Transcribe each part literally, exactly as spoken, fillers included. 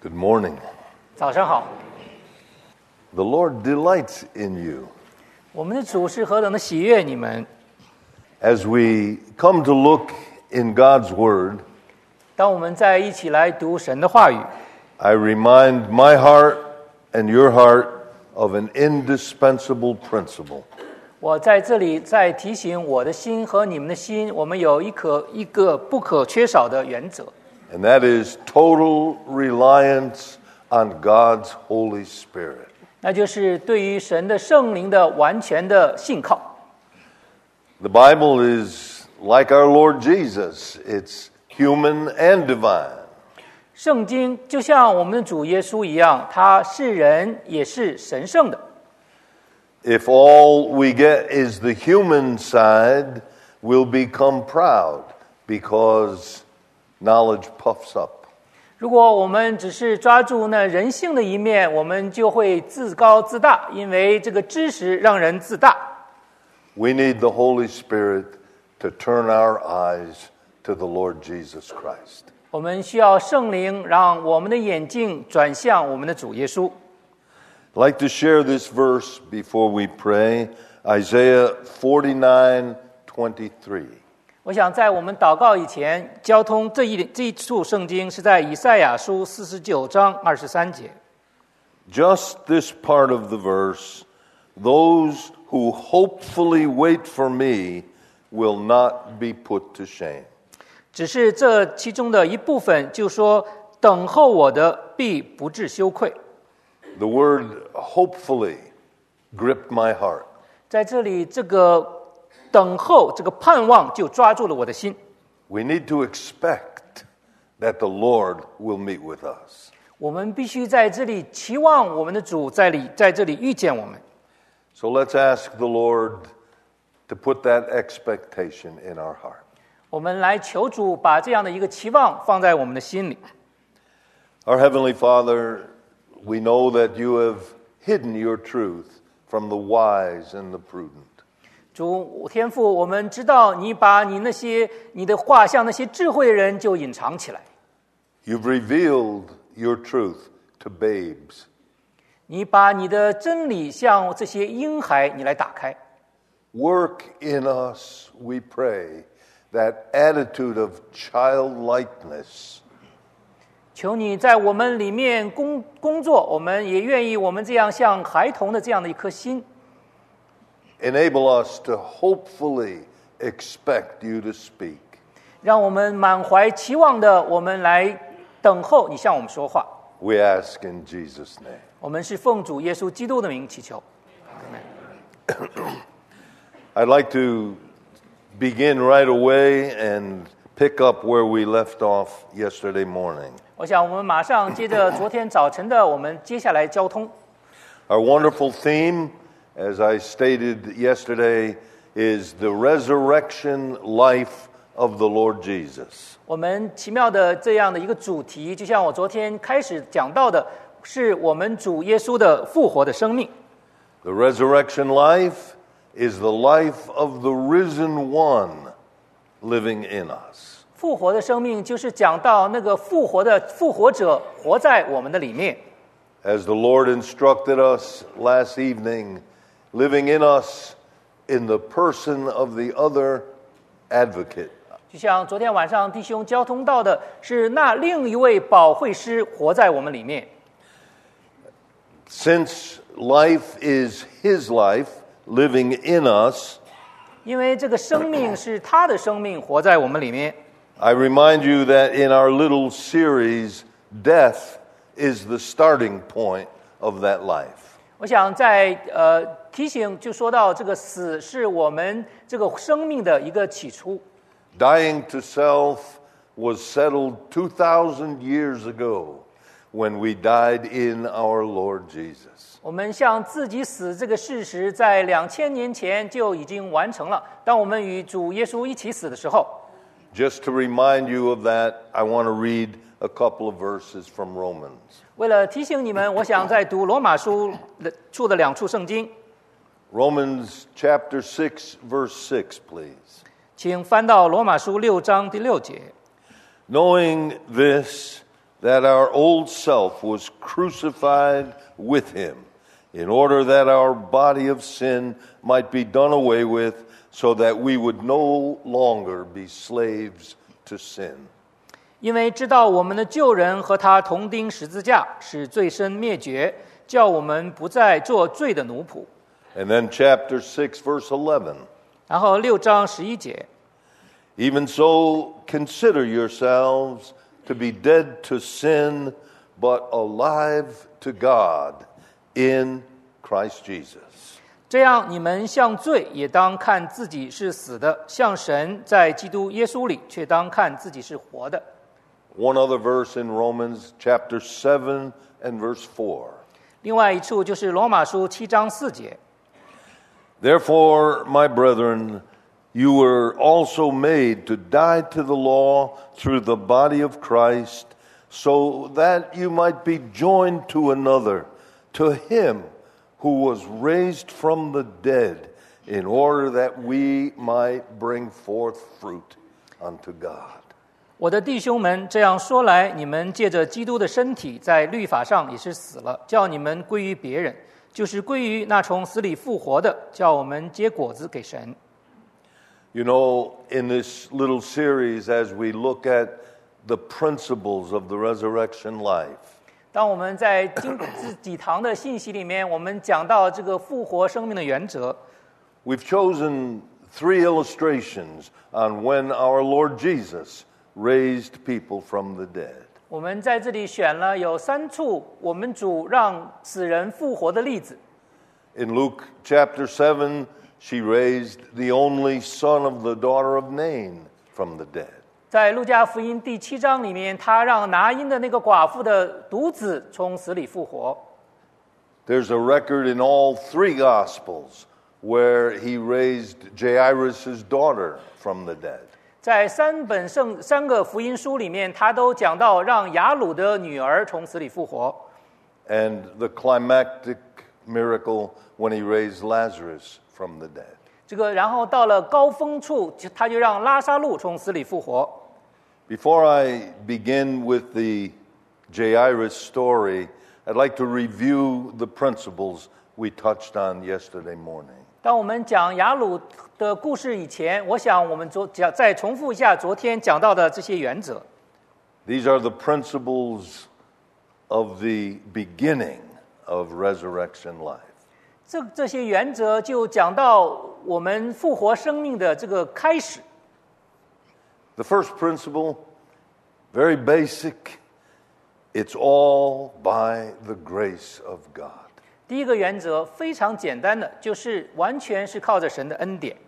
Good morning. 早上好。 The Lord delights in you. 我们的主是何等的喜悦你们。 As we come to look in God's Word, 当我们在一起来读神的话语， I remind my heart and your heart of an indispensable principle. 我在这里再提醒我的心和你们的心，我们有一可一个不可缺少的原则， And that is total reliance on God's Holy Spirit. 那就是对于神的圣灵的完全的信靠。 The Bible is like our Lord Jesus. It's human and divine. 圣经就像我们的主耶稣一样，他是人也是神圣的。 If all we get is the human side, we'll become proud because knowledge puffs up. 如果我们只是抓住那人性的一面，我们就会自高自大，因为这个知识让人自大。 We need the Holy Spirit to turn our eyes to the Lord Jesus Christ. 我们需要圣灵，让我们的眼睛转向我们的主耶稣。 I'd like to share this verse before we pray, Isaiah forty-nine twenty-three. 我想在我们祷告以前，交通这一这一处圣经是在以赛亚书四十九章二十三节。 Just this part of the verse, those who hopefully wait for me will not be put to shame. 只是这其中的一部分，就说等候我的必不致羞愧。 The word hopefully gripped my heart. 在这里，这个等候，这个盼望就抓住了我的心。 We need to expect that the Lord will meet with us. 我们必须在这里期望我们的主在里在这里遇见我们。 So let's ask the Lord to put that expectation in our heart. 我们来求主把这样的一个期望放在我们的心里。 Our Heavenly Father, we know that you have hidden your truth from the wise and the prudent. 主天父，我们知道你把你那些你的话向那些智慧的人就隐藏起来， You've revealed your truth to babes. 你把你的真理向这些婴孩你来打开。 Work in us, we pray, that attitude of childlikeness. 求你在我们里面工工作，我们也愿意我们这样像孩童的这样的一颗心， Enable us to hopefully expect you to speak. 让我们满怀期望的，我们来等候你向我们说话。 We ask in Jesus' name. 我们是奉主耶稣基督的名祈求。 I'd like to begin right away and pick up where we left off yesterday morning. 我想我们马上接着昨天早晨的，我们接下来交通。 Our wonderful theme, as I stated yesterday, is the resurrection life of the Lord Jesus. 我们奇妙的这样的一个主题，就像我昨天开始讲到的，是我们主耶稣的复活的生命。 The resurrection life is the life of the risen one living in us. 复活的生命就是讲到那个复活的复活者活在我们的里面。 As the Lord instructed us last evening, living in us in the person of the other advocate. 就像昨天晚上弟兄交通到的，是那另一位保惠师活在我们里面。 Since life is his life living in us, 因为这个生命是他的生命活在我们里面。 I remind you that in our little series, death is the starting point of that life. 我想在呃提醒，就说到这个死是我们这个生命的一个起初。 Dying to self was settled two thousand years ago when we died in our Lord Jesus. 我们向自己死这个事实，在两千年前就已经完成了。当我们与主耶稣一起死的时候， Just to remind you of that, I want to read a couple of verses from Romans. 为了提醒你们，我想在读罗马书处的两处圣经。 Romans chapter six, verse six, please. 请翻到罗马书六章第六节。 Knowing this, that our old self was crucified with him, in order that our body of sin might be done away with, so that we would no longer be slaves to sin. 因为知道我们的旧人和他同钉十字架，使罪身灭绝，叫我们不再做罪的奴仆。 And then chapter six, verse eleven. 然后六章十一节， Even so, consider yourselves to be dead to sin, but alive to God in Christ Jesus. 这样你们向罪也当看自己是死的，向神在基督耶稣里却当看自己是活的。 One other verse in Romans chapter seven and verse four. 另外一处就是罗马书七章四节。 Therefore, my brethren, you were also made to die to the law through the body of Christ, so that you might be joined to another, to him who was raised from the dead, in order that we might bring forth fruit unto God. 我的弟兄们，这样说来，你们借着基督的身体，在律法上也是死了，叫你们归于别人，就是归于那从死里复活的，叫我们结果子给神。 You know, in this little series, as we look at the principles of the resurrection life, 当我们在经这几堂的信息里面，我们讲到这个复活生命的原则， we've chosen three illustrations on when our Lord Jesus raised people from the dead. 我们在这里选了有三处我们主让死人复活的例子。 In Luke chapter seven, she raised the only son of the daughter of Nain from the dead. 在路加福音第七章里面，他让拿因的那个寡妇的独子从死里复活。 There's a record in all three Gospels where he raised Jairus' daughter from the dead. 在三本圣三个福音书里面，他都讲到让雅鲁的女儿从死里复活。 And the climactic miracle when he raised Lazarus from the dead. 这个，然后到了高峰处，就他就让拉撒路从死里复活。 Before I begin with the Jairus story, I'd like to review the principles we touched on yesterday morning. 当我们讲雅鲁的故事以前，我想我们昨讲再重复一下昨天讲到的这些原则。 These are the principles of the beginning of resurrection life. 这这些原则就讲到我们复活生命的这个开始。 The first principle, very basic, it's all by the grace of God. 第一个原则非常简单的，就是完全是靠着神的恩典。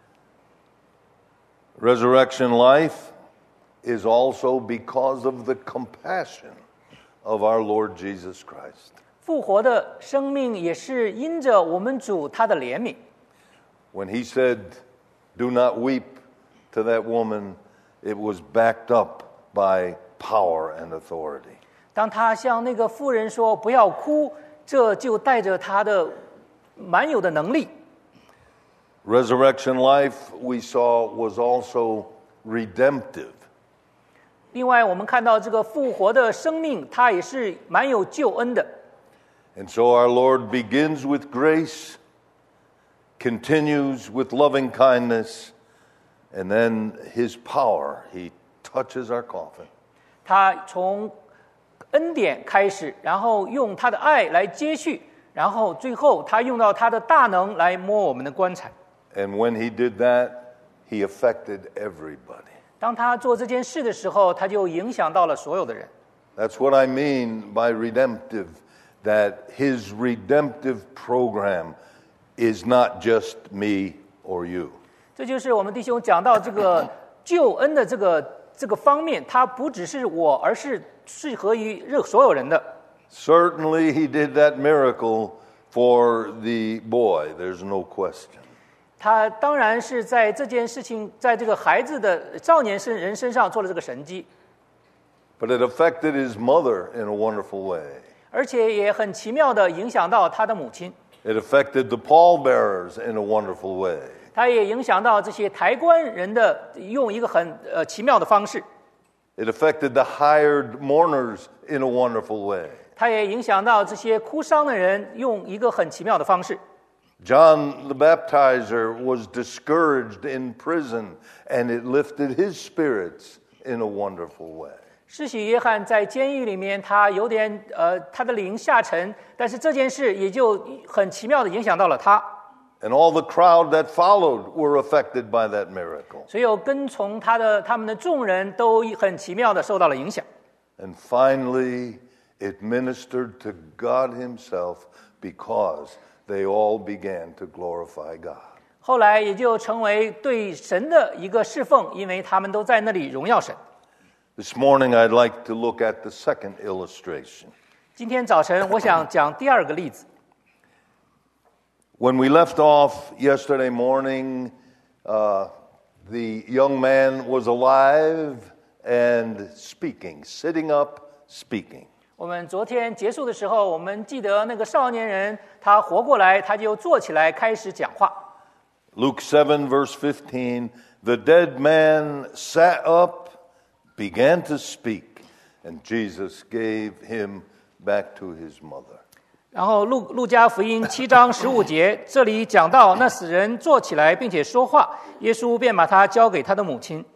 Resurrection life is also because of the compassion of our Lord Jesus Christ. 复活的生命也是因着我们主他的怜悯。 When he said, "Do not weep," to that woman, it was backed up by power and authority. 当他向那个妇人说不要哭，这就带着他的满有的能力。 Resurrection life, we saw, was also redemptive. 另外，我们看到这个复活的生命，它也是满有救恩的。 And so our Lord begins with grace, continues with loving kindness, and then his power, he touches our coffin. 他从恩典开始，然后用他的爱来接续，然后最后他用到他的大能来摸我们的棺材。 And when he did that, he affected everybody. 当他做这件事的时候，他就影响到了所有的人。 That's what I mean by redemptive, that his redemptive program is not just me or you. 这就是我们弟兄讲到这个救恩的这个这个方面，它不只是我，而是适合于任所有人的。 Certainly he did that miracle for the boy, there's no question. 他当然是在这件事情，在这个孩子的少年身人身上做了这个神迹， But it affected his mother in a wonderful way. 而且也很奇妙的影响到他的母亲， It affected the pallbearers in a wonderful way. 他也影响到这些抬棺人的，用一个很呃奇妙的方式。 It affected the hired mourners in a wonderful way. 它也影响到这些哭丧的人，用一个很奇妙的方式。 John the Baptizer was discouraged in prison, and it lifted his spirits in a wonderful way. 施洗约翰在监狱里面，他有点呃，他的灵下沉，但是这件事也就很奇妙的影响到了他。 And all the crowd that followed were affected by that miracle. 所有跟从他的他们的众人都很奇妙的受到了影响。 And finally, it ministered to God himself because they all began to glorify God. 后来也就成为对神的一个侍奉，因为他们都在那里荣耀神。 This morning, I'd like to look at the second illustration. 今天早晨，我想讲第二个例子。 When we left off yesterday morning, uh, the young man was alive and speaking, sitting up, speaking. 我们昨天结束的时候，我们记得那个少年人，他活过来，他就坐起来开始讲话。 Luke seven, verse fifteen, the dead man sat up, began to speak, and Jesus gave him back to his mother. 然后路路加福音七章十五节，这里讲到那死人坐起来并且说话，耶稣便把他交给他的母亲。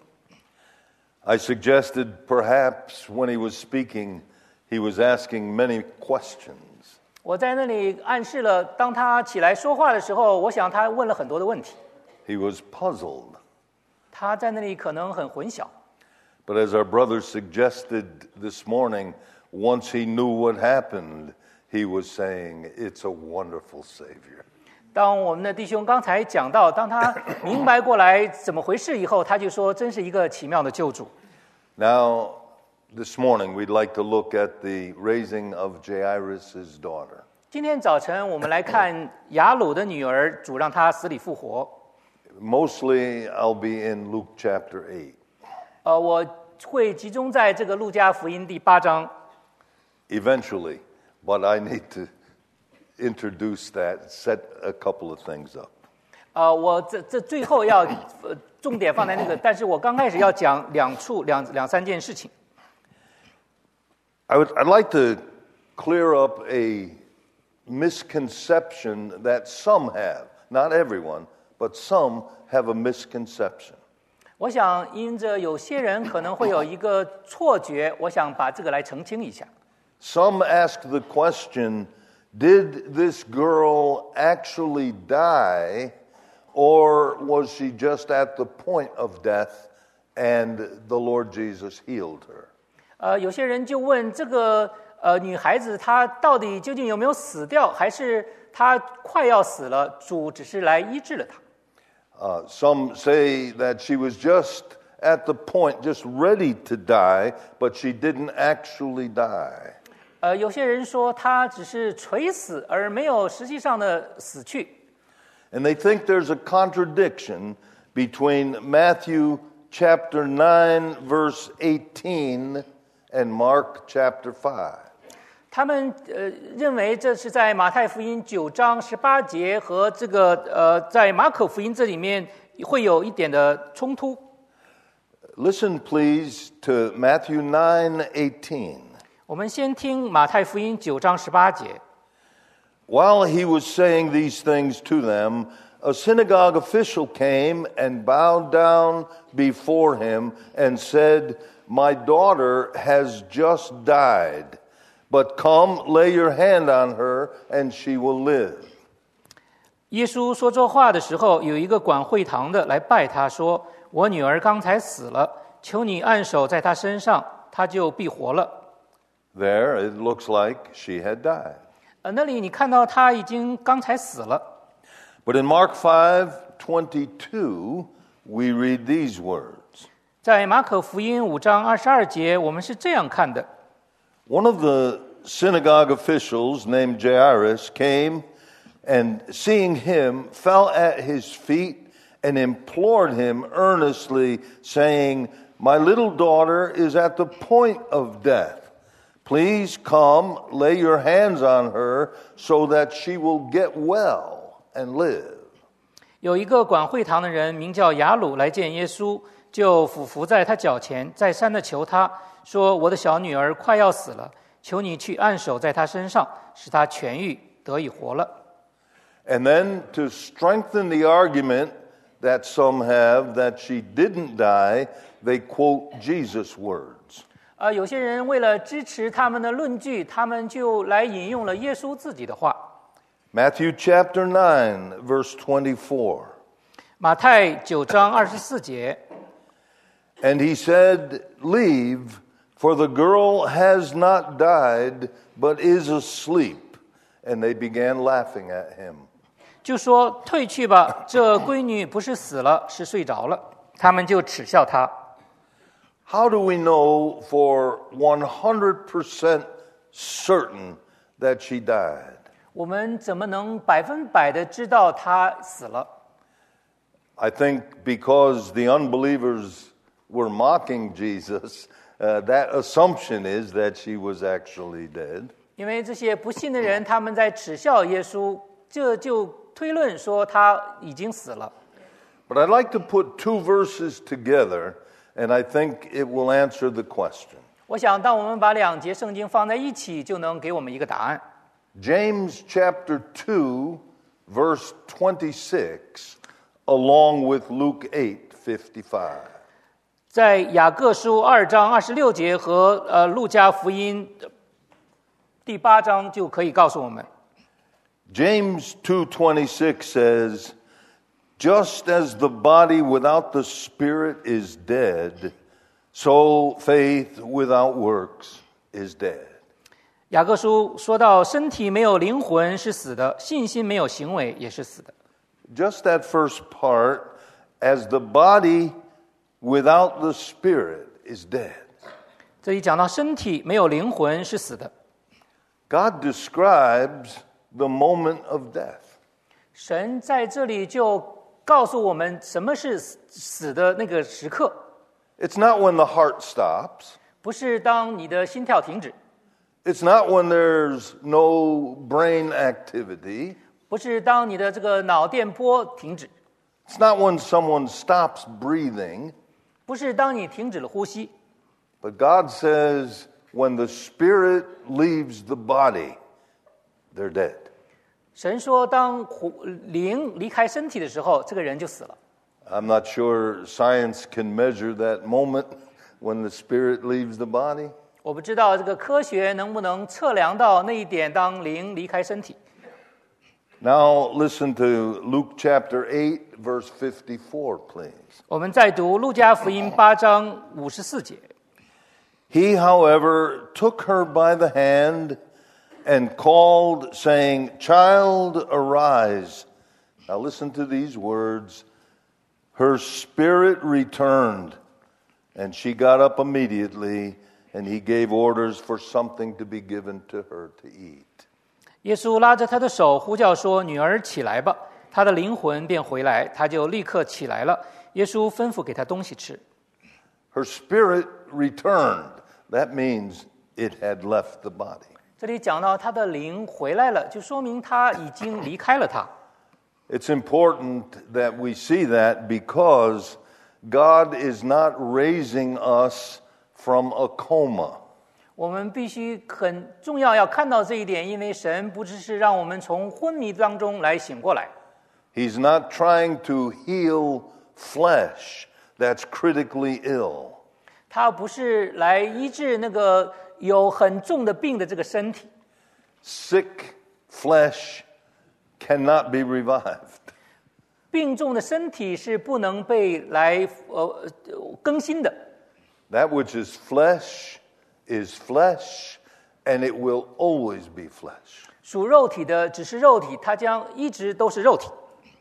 I suggested perhaps when he was speaking, he was asking many questions. 我在那里暗示了，当他起来说话的时候，我想他问了很多的问题。 He was puzzled. 他在那里可能很混淆。 But as our brother suggested this morning, once he knew what happened, he was saying, it's a wonderful Savior. 当我们的弟兄刚才讲到，当他明白过来怎么回事以后，他就说，真是一个奇妙的救主。 Now, this morning, we'd like to look at the raising of Jairus' daughter. 今天早晨我们来看雅鲁的女儿，主让她死里复活。 Mostly, I'll be in Luke chapter eight. 呃，我会集中在这个路加福音第八章。 Eventually, but I need to introduce that, set a couple of things up. 呃，我这这最后要呃重点放在那个，但是我刚开始要讲两处两两三件事情。 I would, I'd like to clear up a misconception that some have, not everyone, but some have a misconception. 我想因着有些人可能会有一个错觉，我想把这个来澄清一下。 Some ask the question, did this girl actually die, or was she just at the point of death and the Lord Jesus healed her? 呃，有些人就问这个呃女孩子她到底究竟有没有死掉，还是她快要死了，主只是来医治了她。 Uh, some say that she was just at the point, just ready to die, but she didn't actually die. 呃，有些人说她只是垂死，而没有实际上的死去。 And they think there's a contradiction between Matthew chapter nine, verse eighteen, and Mark chapter five. 他们呃认为这是在马太福音九章十八节和这个呃在马可福音这里面会有一点的冲突。 Listen, please, to Matthew nine eighteen. 我们先听马太福音九章十八节。 While he was saying these things to them, a synagogue official came and bowed down before him and said, "My daughter has just died. But come, lay your hand on her, and she will live." 耶稣说这话的时候，有一个管会堂的来拜他说：“我女儿刚才死了，求你按手在她身上，她就必活了。” There, it looks like she had died. 呃，那里你看到她已经刚才死了。 But in Mark five twenty-two, we read these words. 在马可福音五章二十二节，我们是这样看的。 One of the synagogue officials named Jairus came and, seeing him, fell at his feet and implored him earnestly, saying, "My little daughter is at the point of death. Please come, lay your hands on her so that she will get well and live." 有一个管会堂的人名叫雅鲁来见耶稣， 就俯伏在他脚前，再三的求他说：“我的小女儿快要死了，求你去按手在她身上，使她痊愈，得以活了。” And then to strengthen the argument that some have that she didn't die, they quote Jesus' words. 呃，有些人为了支持他们的论据，他们就来引用了耶稣自己的话。 Matthew chapter nine, verse twenty-four. 马太九章二十四节。 And he said, "Leave, for the girl has not died, but is asleep." And they began laughing at him. 就说退去吧，这闺女不是死了，是睡着了。他们就耻笑她。 How do we know for one hundred percent certain that she died? 我们怎么能百分百的知道她死了？ I think because the unbelievers were mocking Jesus, uh, that assumption is that she was actually dead. 因为这些不信的人，他们在耻笑耶稣，这就推论说她已经死了。 But I'd like to put two verses together, and I think it will answer the question. 我想，当我们把两节圣经放在一起，就能给我们一个答案。 James chapter two, verse twenty-six, along with Luke eight fifty-five. 在雅各书二章二十六节和呃路加福音第八章就可以告诉我们。 James two twenty-six says, "Just as the body without the spirit is dead, so faith without works is dead." 雅各书说到，身体没有灵魂是死的，信心没有行为也是死的。 Just that first part, as the body without the spirit is dead. 这里讲到身体没有灵魂是死的。 God describes the moment of death. 神在这里就告诉我们什么是死的那个时刻， It's not when the heart stops. 不是当你的心跳停止， It's not when there's no brain activity. 不是当你的这个脑电波停止， It's not when someone stops breathing. 不是当你停止了呼吸。 But God says when the spirit leaves the body, they're dead. 神说，当灵离开身体的时候，这个人就死了。 I'm not sure science can measure that moment when the spirit leaves the body. 我不知道这个科学能不能测量到那一点，当灵离开身体。 Now listen to Luke chapter eight, verse fifty-four, please. 我们再读路加福音八章五十四节。 He, however, took her by the hand and called, saying, "Child, arise." Now listen to these words. Her spirit returned, and she got up immediately, and he gave orders for something to be given to her to eat. 耶稣拉着他的手，呼叫说：“女儿，起来吧！”她的灵魂便回来，她就立刻起来了。耶稣吩咐给她东西吃。 Her spirit returned. That means it had left the body. 这里讲到她的灵回来了，就说明她已经离开了她。 It's important that we see that because God is not raising us from a coma. 我们必须很重要要看到这一点，因为神不只是让我们从昏迷当中来醒过来， He's not trying to heal flesh that's critically ill. 他不是来医治那个有很重的病的这个身体。 Sick flesh cannot be revived. 病重的身体是不能被来呃更新的。 That which is flesh is flesh, and it will always be flesh. 属肉体的只是肉体，它将一直都是肉体。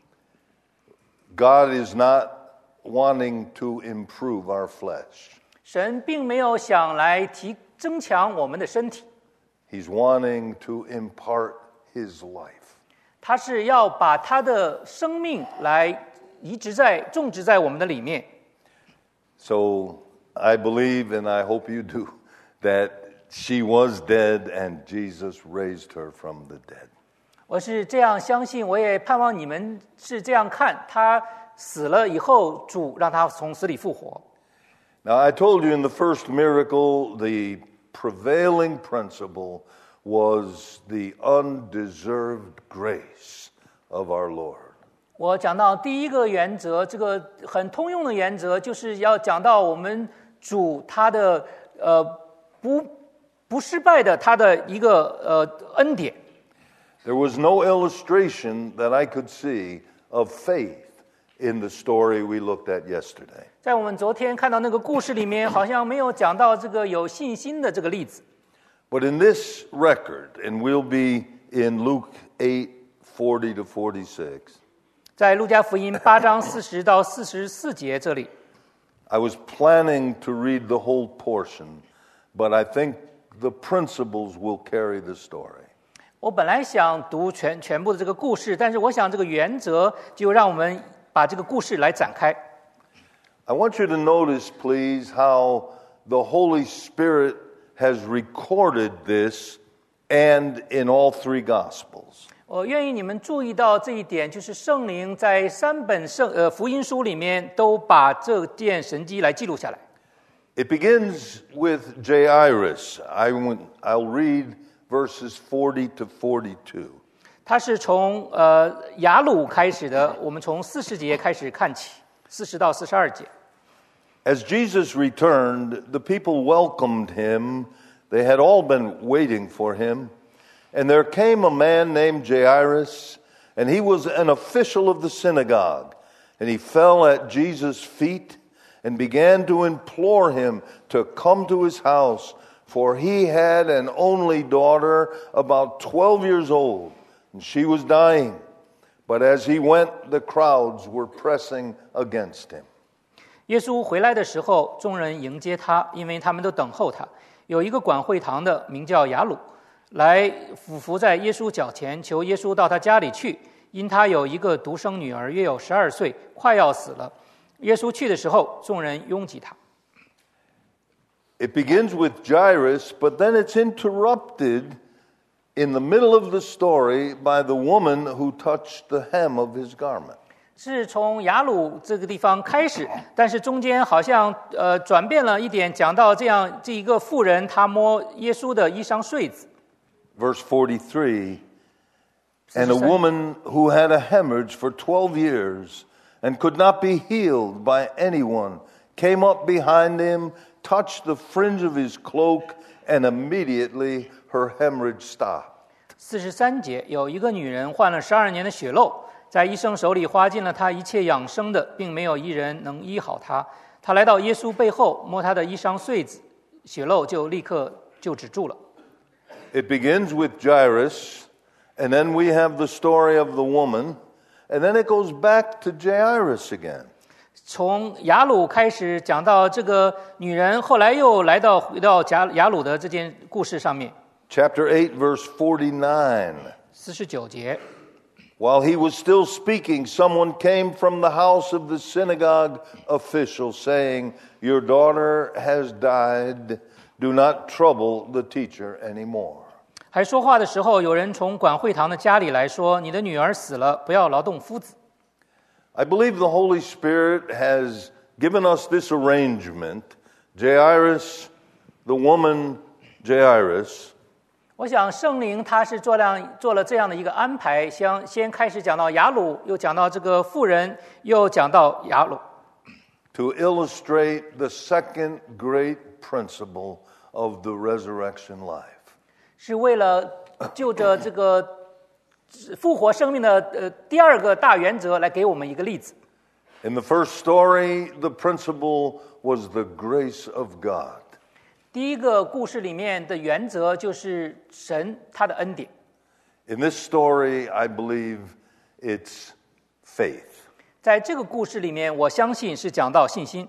God is not wanting to improve our flesh. 神并没有想来提增强我们的身体， He's wanting to impart His life. 他是要把他的生命来移植在种植在我们的里面。 So I believe, and I hope you do, that she was dead and Jesus raised her from the dead. 我是这样相信，我也盼望你们是这样看，他死了以后，主让他从死里复活。 Now, I told you in the first miracle, the prevailing principle was the undeserved grace of our Lord. 我讲到第一个原则，这个很通用的原则，就是要讲到我们主他的呃不不失败的他的一个呃恩典。 There was no illustration that I could see of faith in the story we looked at yesterday. 在我们昨天看到那个故事里面，好像没有讲到这个有信心的这个例子。 But in this record, and we'll be in Luke eight forty to forty-six. 在路加福音八章四十到四十四节这里。 I was planning to read the whole portion, but I think the principles will carry the story. 我本来想读全全部的这个故事，但是我想这个原则就让我们把这个故事来展开。 I want you to notice, please, how the Holy Spirit has recorded this and in all three Gospels. 我愿意你们注意到这一点，就是圣灵在三本圣呃福音书里面都把这件神迹来记录下来。 It begins with Jairus. I will, I'll read verses forty to forty-two. 它是从呃雅鲁开始的，我们从四十节开始看起，四十到四十二节。 As Jesus returned, the people welcomed him. They had all been waiting for him. And there came a man named Jairus, and he was an official of the synagogue. And he fell at Jesus' feet and began to implore him to come to his house, for he had an only daughter about twelve years old, and she was dying. But as he went, the crowds were pressing against him. 耶稣回来的时候，众人迎接他，因为他们都等候他。有一个管会堂的，名叫雅鲁，来俯伏在耶稣脚前，求耶稣到他家里去，因他有一个独生女儿，约有十二岁，快要死了。耶稣去的时候，众人拥挤他。 It begins with Jairus, but then it's interrupted in the middle of the story by the woman who touched the hem of his garment. 是从雅鲁这个地方开始，但是中间好像呃转变了一点，讲到这样这一个妇人，她摸耶稣的衣裳穗子。 Verse forty-three, and a woman who had a hemorrhage for twelve years and could not be healed by anyone came up behind him, touched the fringe of his cloak, and immediately her hemorrhage stopped. 四十三节，有一个女人患了十二年的血漏，在医生手里花尽了她一切养生的，并没有一人能医好她。她来到耶稣背后，摸他的衣裳穗子，血漏就立刻就止住了。 It begins with Jairus, and then we have the story of the woman, and then it goes back to Jairus again. 从雅鲁开始讲到这个女人，后来又来到回到雅雅鲁的这件故事上面。 Chapter eight, verse forty-nine. 四十九节。 While he was still speaking, someone came from the house of the synagogue official, saying, "Your daughter has died. Do not trouble the teacher anymore." 还说话的时候，有人从管会堂的家里来说：“你的女儿死了，不要劳动夫子。” I believe the Holy Spirit has given us this arrangement. Jairus, the woman Jairus. 我想圣灵他是做了做了这样的一个安排，先先开始讲到雅鲁，又讲到这个妇人，又讲到雅鲁。 To illustrate the second great principle of the resurrection life. 是为了就着这个复活生命的呃第二个大原则来给我们一个例子。 In the first story, the principle was the grace of God. 第一个故事里面的原则就是神他的恩典。 In this story, I believe it's faith. 在这个故事里面，我相信是讲到信心。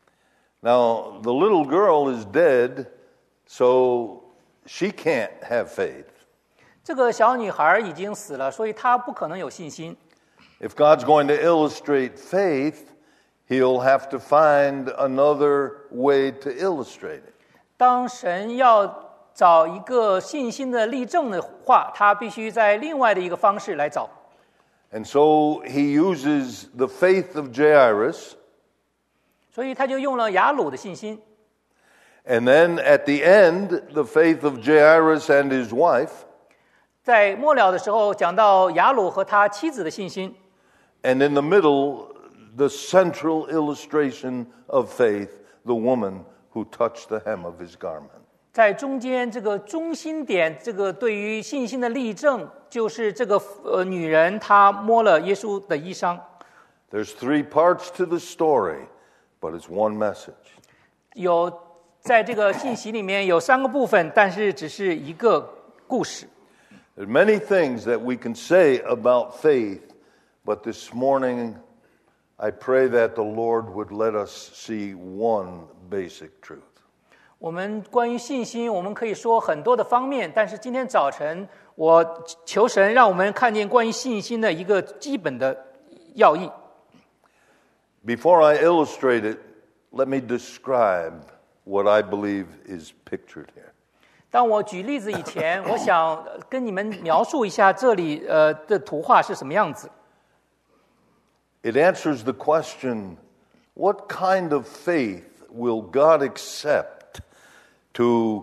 Now, the little girl is dead, so she can't have faith. 这个小女孩已经死了，所以她不可能有信心。 If God's going to illustrate faith, he'll have to find another way to illustrate it. 当神要找一个信心的例证的话，他必须在另外的一个方式来找。 And so he uses the faith of Jairus. 所以他就用了雅鲁的信心。 And then at the end, the faith of Jairus and his wife. 在末了的时候讲到雅鲁和他妻子的信心。 And in the middle, the central illustration of faith, the woman who touched the hem of his garment. 在中间这个中心点，这个对于信心的例证，就是这个呃女人她摸了耶稣的衣裳。 There's three parts to the story, but it's one message. 有在这个信息里面有三个部分，但是只是一个故事。 There are many things that we can say about faith, but this morning I pray that the Lord would let us see one basic truth. 我们关于信心，我们可以说很多的方面，但是今天早晨，我求神让我们看见关于信心的一个基本的要义。 Before I illustrate it, let me describe what I believe is pictured here. 当我举例子以前，我想跟你们描述一下这里呃的图画是什么样子。 It answers the question, what kind of faith will God accept to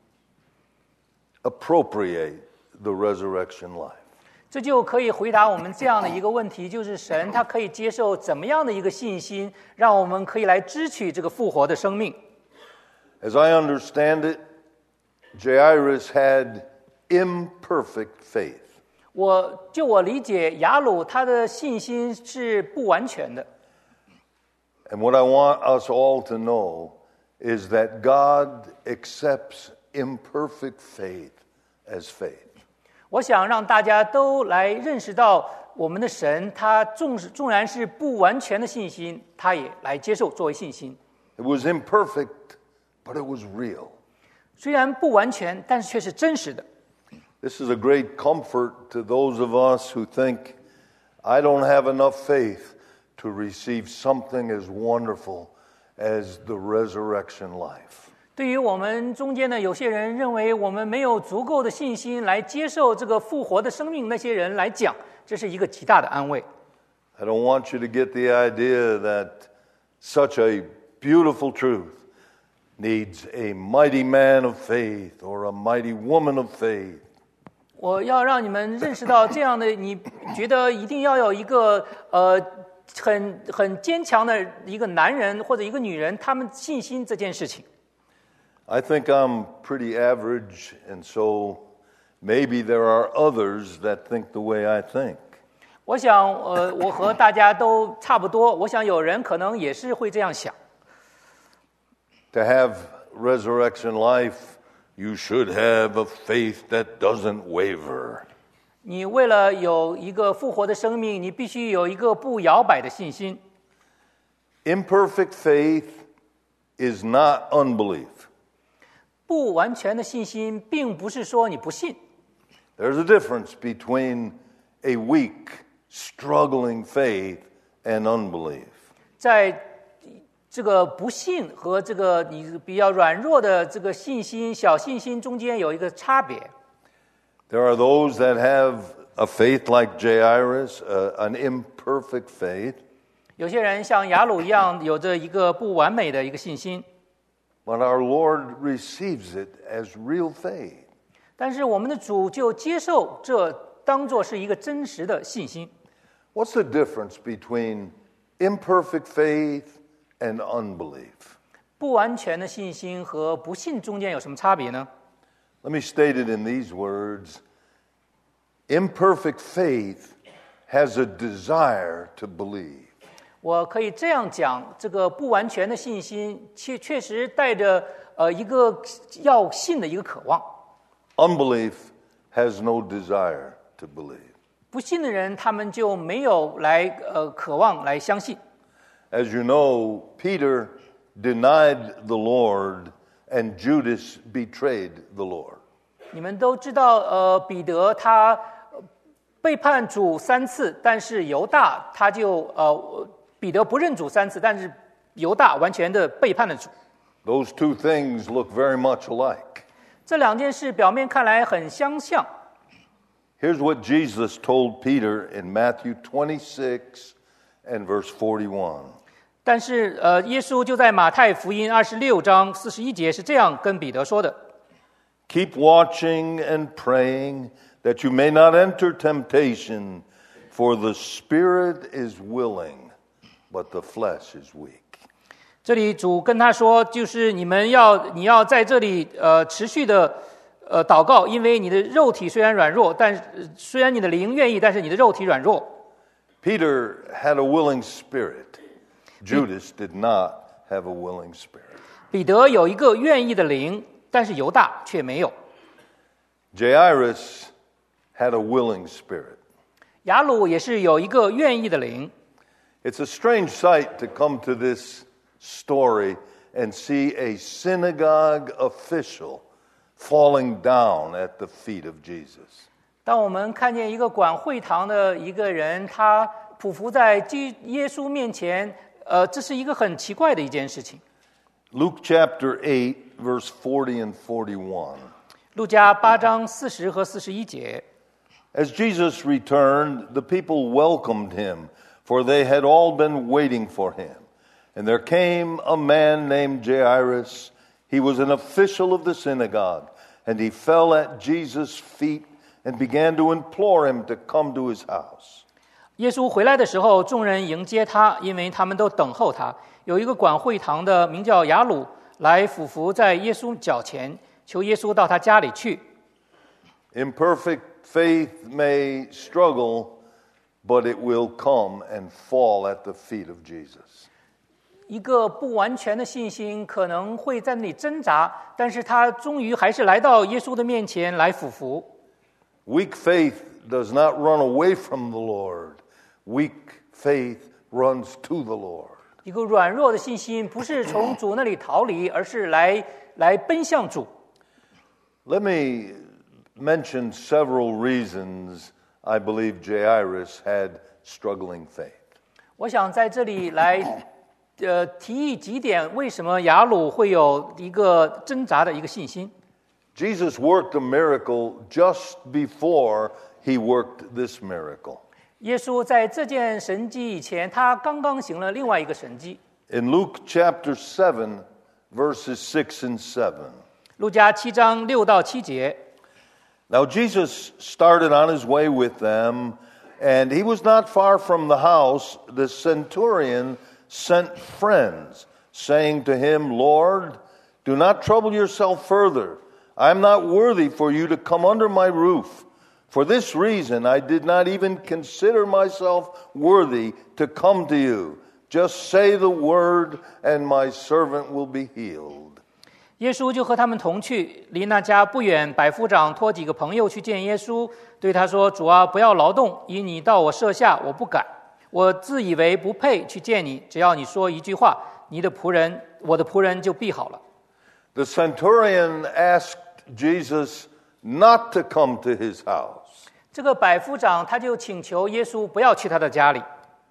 appropriate the resurrection life? 这就可以回答我们这样的一个问题，就是神他可以接受怎么样的一个信心，让我们可以来支取这个复活的生命。 As I understand it, Jairus had imperfect faith. 我就我理解，雅鲁他的信心是不完全的。 And what I want us all to know is that God accepts imperfect faith as faith. 我想让大家都来认识到，我们的神他纵是纵然是不完全的信心，他也来接受作为信心。 It was imperfect, but it was real. 虽然不完全，但是却是真实的。 This is a great comfort to those of us who think, I don't have enough faith to receive something as wonderful as the resurrection life. 对于我们中间的有些人认为我们没有足够的信心来接受这个复活的生命，那些人来讲，这是一个极大的安慰。 I don't want you to get the idea that such a beautiful truth needs a mighty man of faith or a mighty woman of faith. 我要让你们认识到这样的，你觉得一定要有一个呃很很坚强的一个男人或者一个女人，他们信心这件事情。 I think I'm pretty average, and so maybe there are others that think the way I think. 我想，呃，我和大家都差不多。我想有人可能也是会这样想。 To have resurrection life, you should have a faith that doesn't waver. 你为了有一个复活的生命，你必须有一个不摇摆的信心。 Imperfect faith is not unbelief. 不完全的信心，并不是说你不信。 There's a difference between a weak, struggling faith and unbelief. 在这个不信和这个你比较软弱的这个信心、小信心中间有一个差别。 There are those that have a faith like Jairus, uh, an imperfect faith. 有些人像雅鲁一样，有着一个不完美的一个信心。 But our Lord receives it as real faith. 但是我们的主就接受这当作是一个真实的信心。 What's the difference between imperfect faith and unbelief? 不完全的信心和不信中间有什么差别呢？ Let me state it in these words. Imperfect faith has a desire to believe. 我可以这样讲，这个不完全的信心确确实带着呃一个要信的一个渴望。 Unbelief has no desire to believe. 不信的人，他们就没有来呃渴望来相信。 As you know, Peter denied the Lord and Judas betrayed the Lord. 你们都知道，呃，彼得他背叛主三次，但是犹大他就呃。彼得不认主三次，但是犹大完全的背叛了主。 Those two things look very much alike. 这两件事表面看来很相像。 Here's what Jesus told Peter in Matthew twenty-six and verse forty-one. 但是，呃，耶稣就在马太福音二十六章四十一节是这样跟彼得说的 Keep watching and praying that you may not enter temptation, for the spirit is willing, but the flesh is weak. 这里主跟他说，就是你们要你要在这里呃持续的呃祷告，因为你的肉体虽然软弱，但虽然你的灵愿意，但是你的肉体软弱。 Peter had a willing spirit. Judas did not have a willing spirit. 彼得有一个愿意的灵，但是犹大却没有。 Jairus had a willing spirit. 雅鲁也是有一个愿意的灵。 It's a strange sight to come to this story and see a synagogue official falling down at the feet of Jesus. 当我们看见一个管会堂的一个人，他匍匐在基耶稣面前，呃，这是一个很奇怪的一件事情。 Luke chapter eight, verse forty and forty-one. 路加八章四十和四十一节。 As Jesus returned, the people welcomed him, for they had all been waiting for him. And there came a man named Jairus. He was an official of the synagogue, and he fell at Jesus' feet and began to implore him to come to his house. 耶稣回来的时候，众人迎接他，因为他们都等候他。有一个管会堂的，名叫雅鲁，来俯伏在耶稣脚前，求耶稣到他家里去。 Imperfect faith may struggle, but it will come and fall at the feet of Jesus. 一个不完全的信心可能会在那里挣扎，但是他终于还是来到耶稣的面前来俯伏。 Weak faith does not run away from the Lord. Weak faith runs to the Lord. 一个软弱的信心不是从主那里逃离，而是来来奔向主。 Let me mention several reasons I believe Jairus had struggling faith. 我想在这里来呃提议几点，为什么雅鲁会有一个挣扎的一个信心。 Jesus worked a miracle just before he worked this miracle. 耶稣在这件神迹以前，他刚刚行了另外一个神迹。 In Luke chapter seven, verses six and seven. 路加七章六到七节。 Now Jesus started on his way with them, and he was not far from the house. The centurion sent friends, saying to him, Lord, do not trouble yourself further. I am not worthy for you to come under my roof. For this reason, I did not even consider myself worthy to come to you. Just say the word, and my servant will be healed. 耶稣就和他们同去，离那家不远。百夫长托几个朋友去见耶稣，对他说：“主啊，不要劳动，因你到我舍下，我不敢。我自以为不配去见你，只要你说一句话，你的仆人，我的仆人就必好了。” The centurion asked Jesus not to come to his house. 这个百夫长他就请求耶稣不要去他的家里。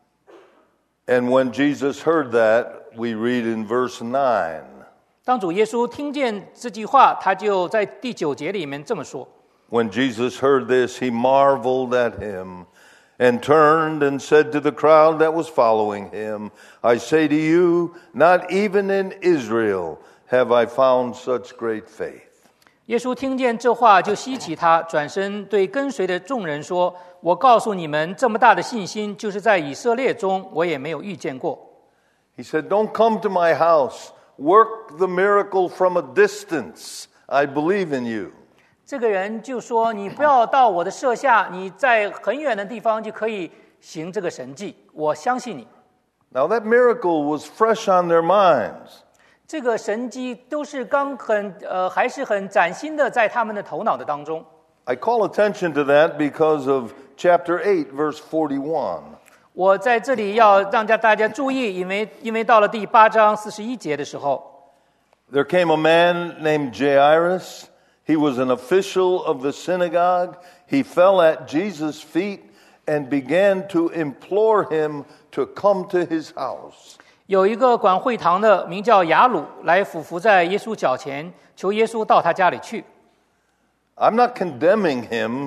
And when Jesus heard that, we read in verse nine. 当主耶稣听见这句话，他就在第九节里面这么说。 When Jesus heard this, he marveled at him and turned and said to the crowd that was following him, I say to you, not even in Israel have I found such great faith. 耶稣听见这话，就希奇他，转身对跟随的众人说：“我告诉你们，这么大的信心，就是在以色列中，我也没有遇见过。” He said, Don't come to my house. Work the miracle from a distance. I believe in you. 这个人就说：“你不要到我的舍下，你在很远的地方就可以行这个神迹，我相信你。” Now that miracle was fresh on their minds. 这个神迹都是刚很呃，还是很崭新的，在他们的头脑的当中。 I call attention to that because of chapter eight, verse forty-one. 我在这里要让大家注意，因为因为到了第八章四十一节的时候， There came a man named Jairus. He was an official of the synagogue. He fell at Jesus' feet and began to implore him to come to his house. 有一个管会堂的，名叫雅鲁，来俯伏在耶稣脚前，求耶稣到他家里去。 I'm not condemning him,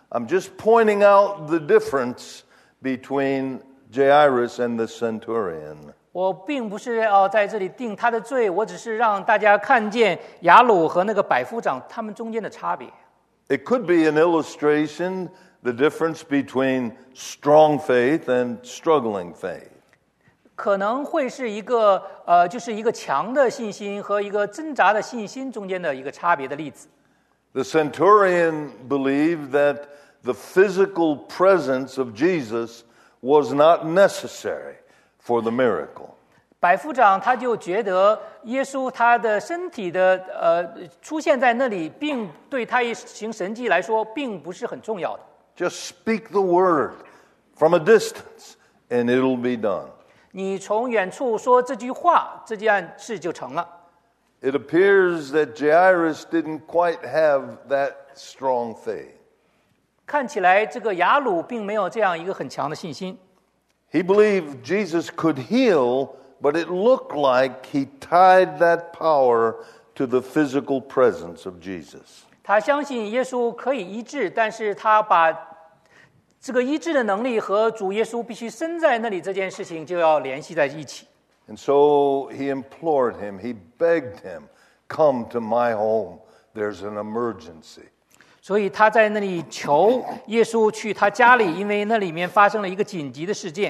I'm just pointing out the difference between Jairus and the centurion. 我并不是要在这里定他的罪，我只是让大家看见雅鲁和那个百夫长他们中间的差别。 It could be an illustration, the difference between strong faith and struggling faith. 可能会是一个呃，就是一个强的信心和一个挣扎的信心中间的一个差别的例子。 The centurion believed that the physical presence of Jesus was not necessary for the miracle. 百夫长他就觉得耶稣他的身体的呃出现在那里，并对他一行神迹来说，并不是很重要的。 Just speak the word from a distance, and it'll be done. 你从远处说这句话，这件事就成了。 It appears that Jairus didn't quite have that strong faith. 看起来这个雅鲁并没有这样一个很强的信心。 He believed Jesus could heal, but it looked like he tied that power to the physical presence of Jesus. 他相信耶稣可以医治，但是他把这个医治的能力和主耶稣必须身在那里这件事情就要联系在一起。 And so he implored him, he begged him, come to my home, there's an emergency. 所以他在那里求耶稣去他家里，因为那里面发生了一个紧急的事件。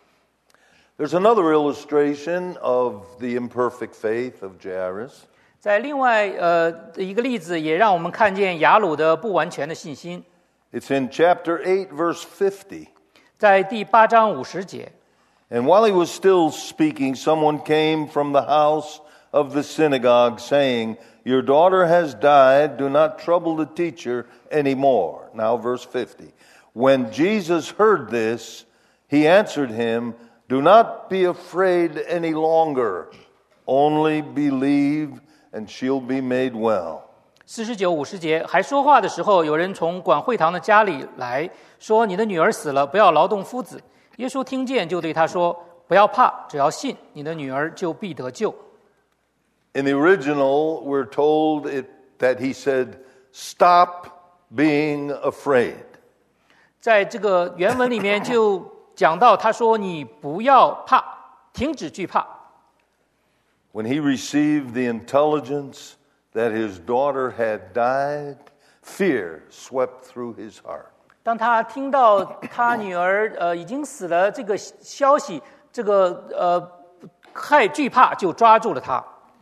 There's another illustration of the imperfect faith of Jairus. 在另外呃一个例子，也让我们看见雅鲁的不完全的信心。 It's in chapter eight, verse fifty. 在第八章五十节。 And while he was still speaking, someone came from the house of the synagogue, saying, Your daughter has died, do not trouble the teacher anymore. Now, verse fifty. When Jesus heard this, he answered him, Do not be afraid any longer, only believe, and she'll be made well. 四十九、五十节，还说话的时候，有人从管会堂的家里来说：“你的女儿死了，不要劳动夫子。”耶稣听见，就对他说：“不要怕，只要信，你的女儿就必得救。” In the original, we're told it, that he said, Stop being afraid. 在这个原文里面就讲到，他说：“你不要怕，停止惧怕。” When he received the intelligence that his daughter had died, fear swept through his heart. 当他听到他女儿呃已经死了这个消息，这个呃害惧怕就抓住了他。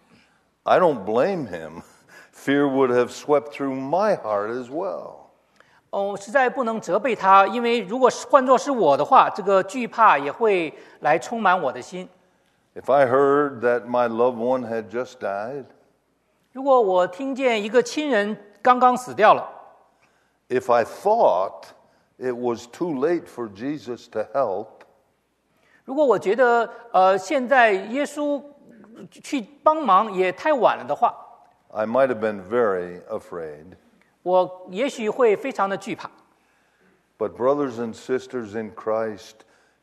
I don't blame him. Fear would have swept through my heart as well. 哦，实在不能责备他，因为如果是换作是我的话，这个惧怕也会来充满我的心。 If I heard that my loved one had just died, 如果我听见一个亲人刚刚死掉了， if I thought it was too late for Jesus to help, 如果我觉得呃现在耶稣去帮忙也太晚了的话， I might have been very afraid. 我也许会非常的惧怕。 But brothers and sisters in Christ,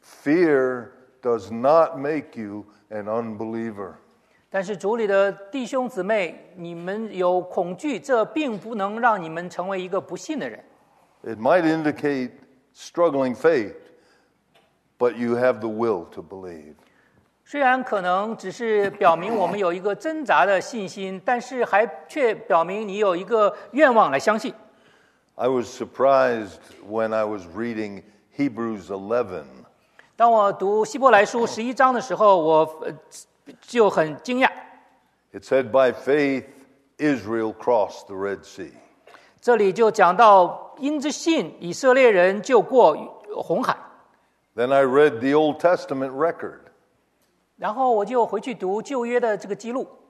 fear does not make you an unbeliever. 但是主里的弟兄姊妹，你们有恐惧，这并不能让你们成为一个不信的人。 It might indicate struggling faith, but you have the will to believe. 虽然可能只是表明我们有一个挣扎的信心，但是还却表明你有一个愿望来相信。 I was surprised when I was reading Hebrews eleven. 当我读希伯来书十一章的时候，我就很惊讶。 It said, By faith, Israel crossed the Red Sea. 这里就讲到，因着信，以色列人就过红海。 Then I read the Old Testament record. 然后我就回去读旧约的这个记录。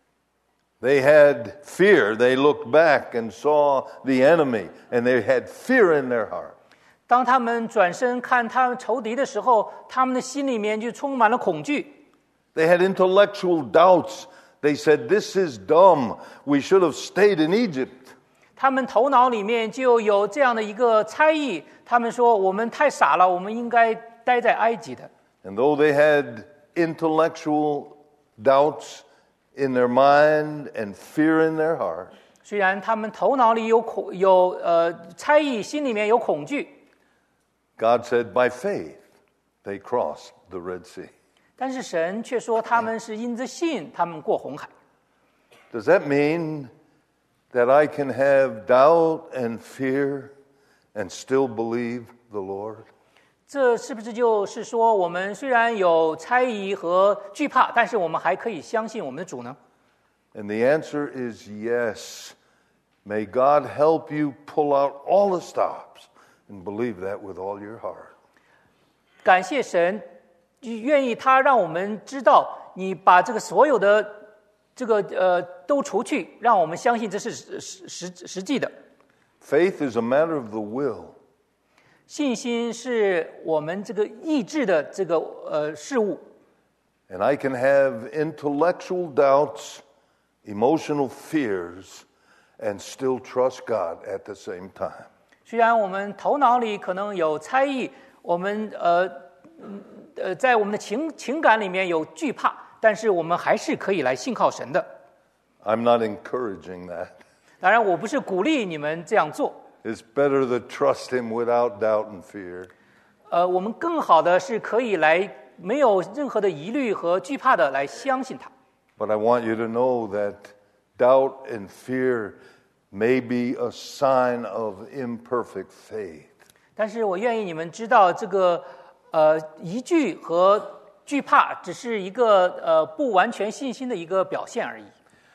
They had fear. They looked back and saw the enemy, and they had fear in their heart. 当他们转身看他们仇敌的时候，他们的心里面就充满了恐惧。 They had intellectual doubts. They said, This is dumb. We should have stayed in Egypt. 他们头脑里面就有这样的一个猜疑，他们说我们太傻了，我们应该待在埃及的。 And though they had intellectual doubts in their mind and fear in their heart, 虽然他们头脑里有恐有呃猜疑，心里面有恐惧， God said, by faith, they crossed the Red Sea. 但是神却说他们是因着信，他们过红海。 Does that mean that I can have doubt and fear and still believe the Lord? 这是不是就是说，我们虽然有猜疑和惧怕，但是我们还可以相信我们的主呢？ And the answer is yes. May God help you pull out all the stops and believe that with all your heart. 感谢神，愿意他让我们知道，你把这个所有的这个呃都除去，让我们相信这是实实实际的。 Faith is a matter of the will. 信心是我们这个意志的这个呃事物。 And I can have intellectual doubts, emotional fears, and still trust God at the same time. 虽然我们头脑里可能有猜疑，我们呃呃在我们的情情感里面有惧怕，但是我们还是可以来信靠神的。 I'm not encouraging that. 当然，我不是鼓励你们这样做。 It's better to trust Him without doubt and fear. 呃，我们更好的是可以来没有任何的疑虑和惧怕的来相信他。 But I want you to know that doubt and fear may be a sign of imperfect faith. 但是我愿意你们知道，这个呃疑惧和惧怕只是一个呃不完全信心的一个表现而已。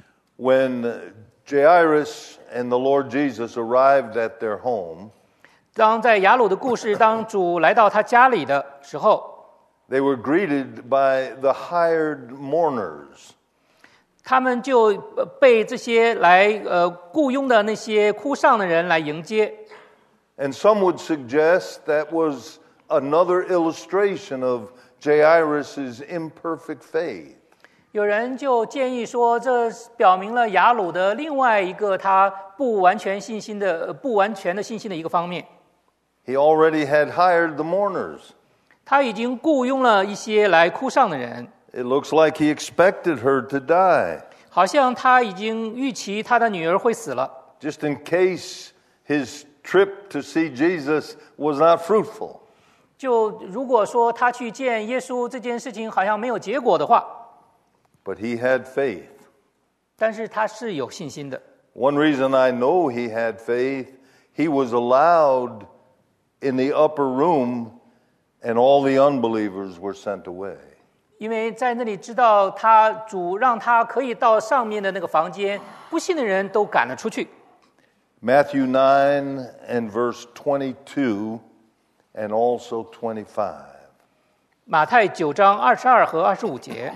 When Jairus and the Lord Jesus arrived at their home, 当在雅鲁的故事，当主来到他家里的时候， they were greeted by the hired mourners. 他们就呃被这些来呃雇佣的那些哭丧的人来迎接。 And some would suggest that was another illustration of Jairus' imperfect faith. 有人就建议说，这表明了雅鲁的另外一个他不完全信心的、呃不完全的信心的一个方面。 He already had hired the mourners. 他已经雇佣了一些来哭丧的人， It looks like he expected her to die, 好像他已经预期他的女儿会死了， just in case his trip to see Jesus was not fruitful. 就如果说他去见耶稣这件事情好像没有结果的话， But he had faith. 但是他是有信心的。 One reason I know he had faith, he was allowed in the upper room and all the unbelievers were sent away. 因为在那里知道他主让他可以到上面的那个房间，不信的人都赶了出去。 Matthew nine and verse twenty-two and also twenty-five. 马太九章二十二和二十五节。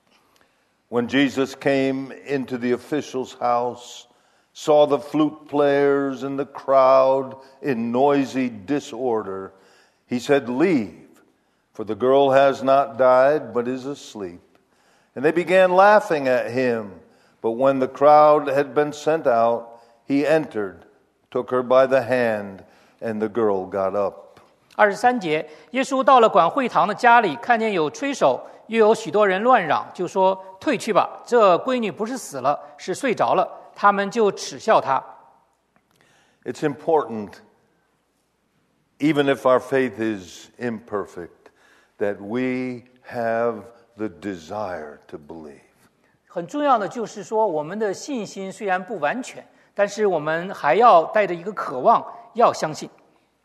When Jesus came into the official's house, saw the flute players and the crowd in noisy disorder, he said, "Leave, for the girl has not died, but is asleep." And they began laughing at him. But when the crowd had been sent out, he entered, took her by the hand, and the girl got up. 二十三节，耶稣到了管会堂的家里，看见有吹手，又有许多人乱嚷，就说：“退去吧，这闺女不是死了，是睡着了。”他们就耻笑他。 It's important, even if our faith is imperfect, that we have the desire to believe. 很重要的就是说，我们的信心虽然不完全，但是我们还要带着一个渴望，要相信。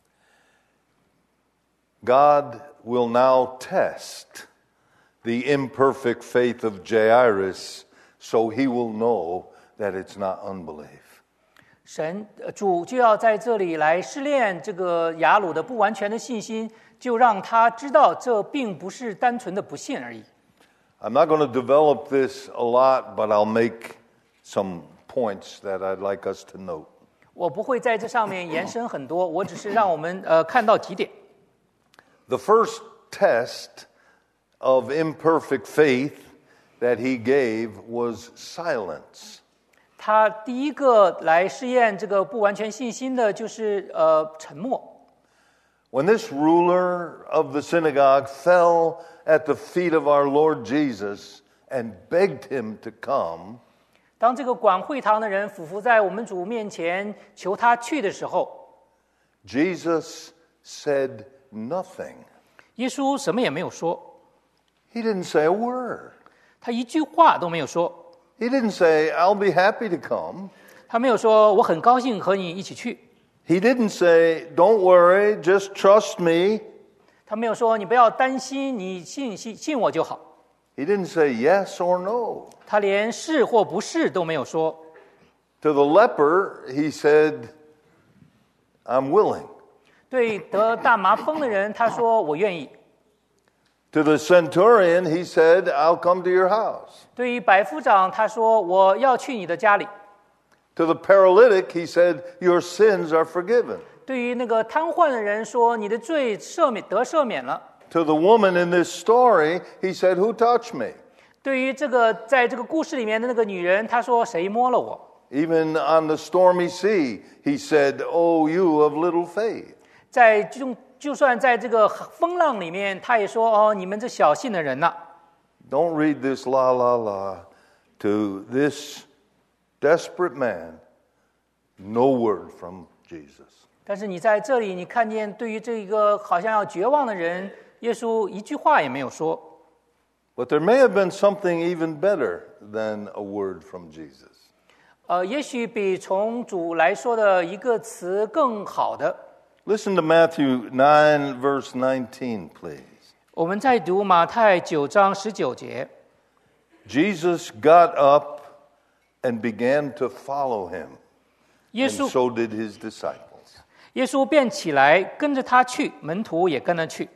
God will now test the imperfect faith of Jairus, so he will know that it's not unbelief. 神呃主就要在这里来试炼这个雅鲁的不完全的信心，就让他知道这并不是单纯的不信而已。 I'm not going to develop this a lot, but I'll make some points that I'd like us to note. 我不会在这上面延伸很多，我只是让我们呃看到几点。 The first test of imperfect faith that he gave was silence. 他第一个来试验这个不完全信心的，就是呃沉默。 When this ruler of the synagogue fell at the feet of our Lord Jesus and begged him to come, 当这个管会堂的人俯伏在我们主面前求他去的时候， Jesus said nothing. 耶稣什么也没有说， He didn't say a word. 他一句话都没有说。 He didn't say, I'll be happy to come. 他没有说我很高兴和你一起去， He didn't say, don't worry, just trust me. 他没有说你不要担心，你信信信我就好。 He didn't say yes or no. 他连是或不是都没有说。 To the leper, he said, I'm willing. 对得大麻风的人，他说我愿意。 To the centurion, he said, I'll come to your house. 对于百夫长，他说我要去你的家里。 To the paralytic, he said, your sins are forgiven. 对于那个瘫痪的人说，你的罪赦免得赦免了。 To the woman in this story, he said, who touched me? 对于这个在这个故事里面的那个女人，她说谁摸了我？ Even on the stormy sea, he said, oh, you of little faith. 在就就算在这个风浪里面，她也说哦，你们这小信的人呐、啊。 Don't read this la la la. To this desperate man, no word from Jesus. 但是你在这里，你看见对于这个好像要绝望的人，耶稣一句话也没有说。 But there may have been something even better than a word from Jesus. 呃，也许比从主来说的一个词更好的。 Listen to Matthew nine, verse nineteen, please. 我们在读马太九章十九节。 Jesus got up and began to follow him, 耶 and 稣 so did his disciples. 耶稣便起来跟着他去，门徒也跟着去。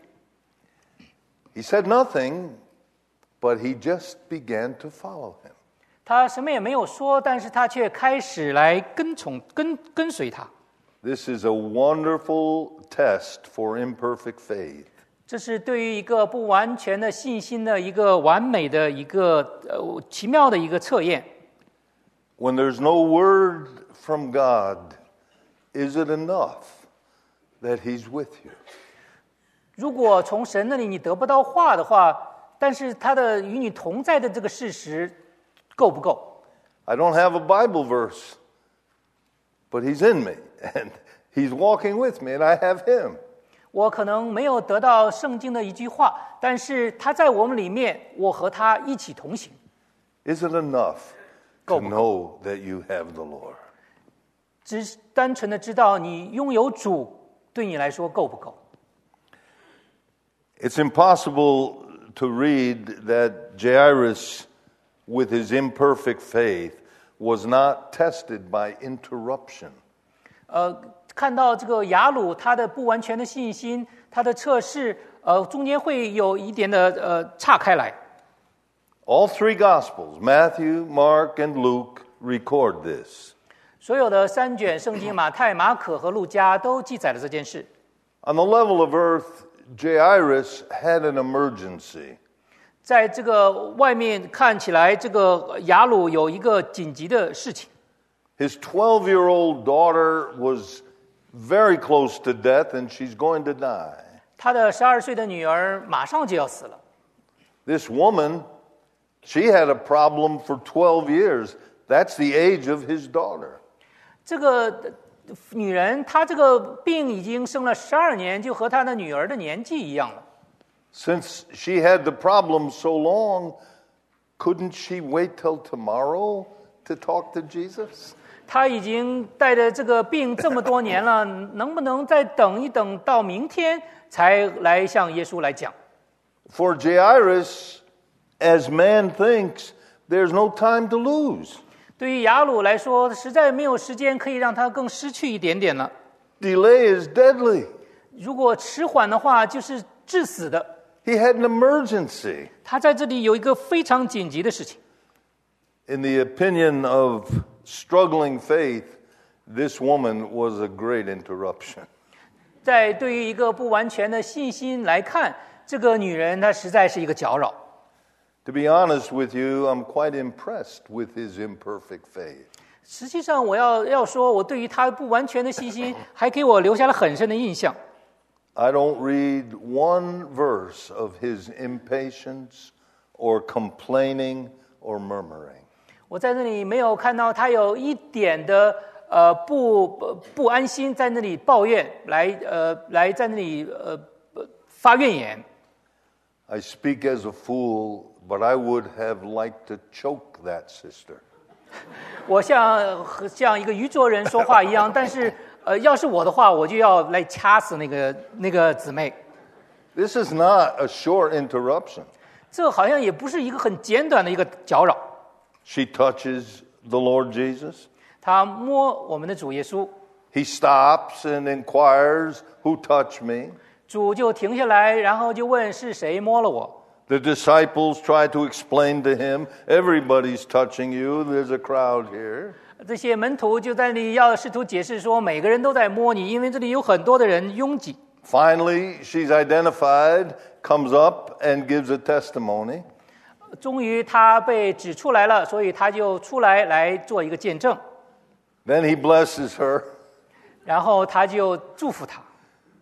He said nothing, but he just began to follow him. 他什么也没有说，但是他却开始来跟从跟跟随他。 This is a wonderful test for imperfect faith. 这是对于一个不完全的信心的一个完美的一个呃奇妙的一个测验。 When there's no word from God, is it enough that he's with you? 如果从神那里你得不到话的话，但是他的与你同在的这个事实够不够？ I don't have a Bible verse, but he's in me, and he's walking with me, and I have him. 我可能没有得到圣经的一句话，但是他在我们里面，我和他一起同行。 Is it enough to Go, go. know that you have the Lord? 只单纯的知道你拥有主，对你来说够不够？ It's impossible to read that Jairus, with his imperfect faith, was not tested by interruption. 呃，看到这个雅鲁他的不完全的信心，他的测试，呃，中间会有一点的呃岔开来。 All three Gospels, Matthew, Mark, and Luke, record this. 所有的三卷圣经，马太、马可和路加都记载了这件事。 On the level of earth, Jairus had an emergency. 在这个外面看起来，这个雅鲁有一个紧急的事情。 His twelve-year-old daughter was very close to death, and she's going to die. 他的十二岁的女儿马上就要死了。 This woman, she had a problem for twelve years. That's the age of his daughter. 这个女人，她这个病已经生了十二年，就和她的女儿的年纪一样了。 Since she had the problem so long, couldn't she wait till tomorrow to talk to Jesus? 她已经带着这个病这么多年了，能不能再等一等到明天才来向耶稣来讲？ For Jairus, as man thinks, there's no time to lose. 对于雅鲁来说，实在没有时间可以让他更失去一点点了。 Delay is deadly. 如果迟缓的话，就是致死的。 He had an emergency. 他在这里有一个非常紧急的事情。 In the opinion of struggling faith, this woman was a great interruption. 在对于一个不完全的信心来看，这个女人她实在是一个搅扰。 To be honest with you, I'm quite impressed with his imperfect faith. 实际上，我要要说，我对于她不完全的信心，还给我留下了很深的印象。 I don't read one verse of his impatience or complaining or murmuring. 我在那里没有看到他有一点的呃不不安心，在那里抱怨，来呃来在那里呃发怨言。 I speak as a fool, but I would have liked to choke that sister. 我像像一个愚拙人说话一样，但是呃，要是我的话，我就要来掐死那个那个姊妹。 This is not a short interruption. 这好像也不是一个很简短的一个搅扰。 She touches the Lord Jesus. 他摸我们的主耶稣， He stops and inquires, "Who touched me?" 主就停下来，然后就问是谁摸了我。 The disciples try to explain to him, "Everybody's touching you. There's a crowd here." 这些门徒就在那里要试图解释说，每个人都在摸你，因为这里有很多的人拥挤。 Finally, she's identified, comes up and gives a testimony. 终于他被指出来了，所以他就出来来做一个见证。 Then he blesses her. 然后他就祝福他。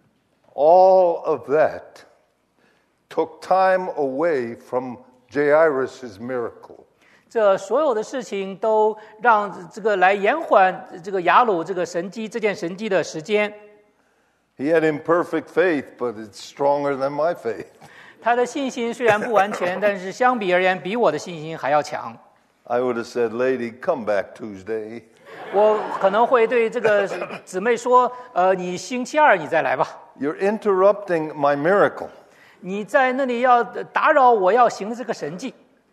All of that took time away from Jairus' miracle. 这所有的事情都让这个来延缓这个雅鲁这个神迹这件神迹的时间。 He had imperfect faith, but it's stronger than my faith. 他的信心虽然不完全，但是相比而言，比我的信心还要强。 I would have said, "Lady, come back Tuesday." 我可能会对这个姊妹说：“呃，你星期二你再来吧。” You're interrupting my miracle. 你在那里要打扰我要行的这个神迹。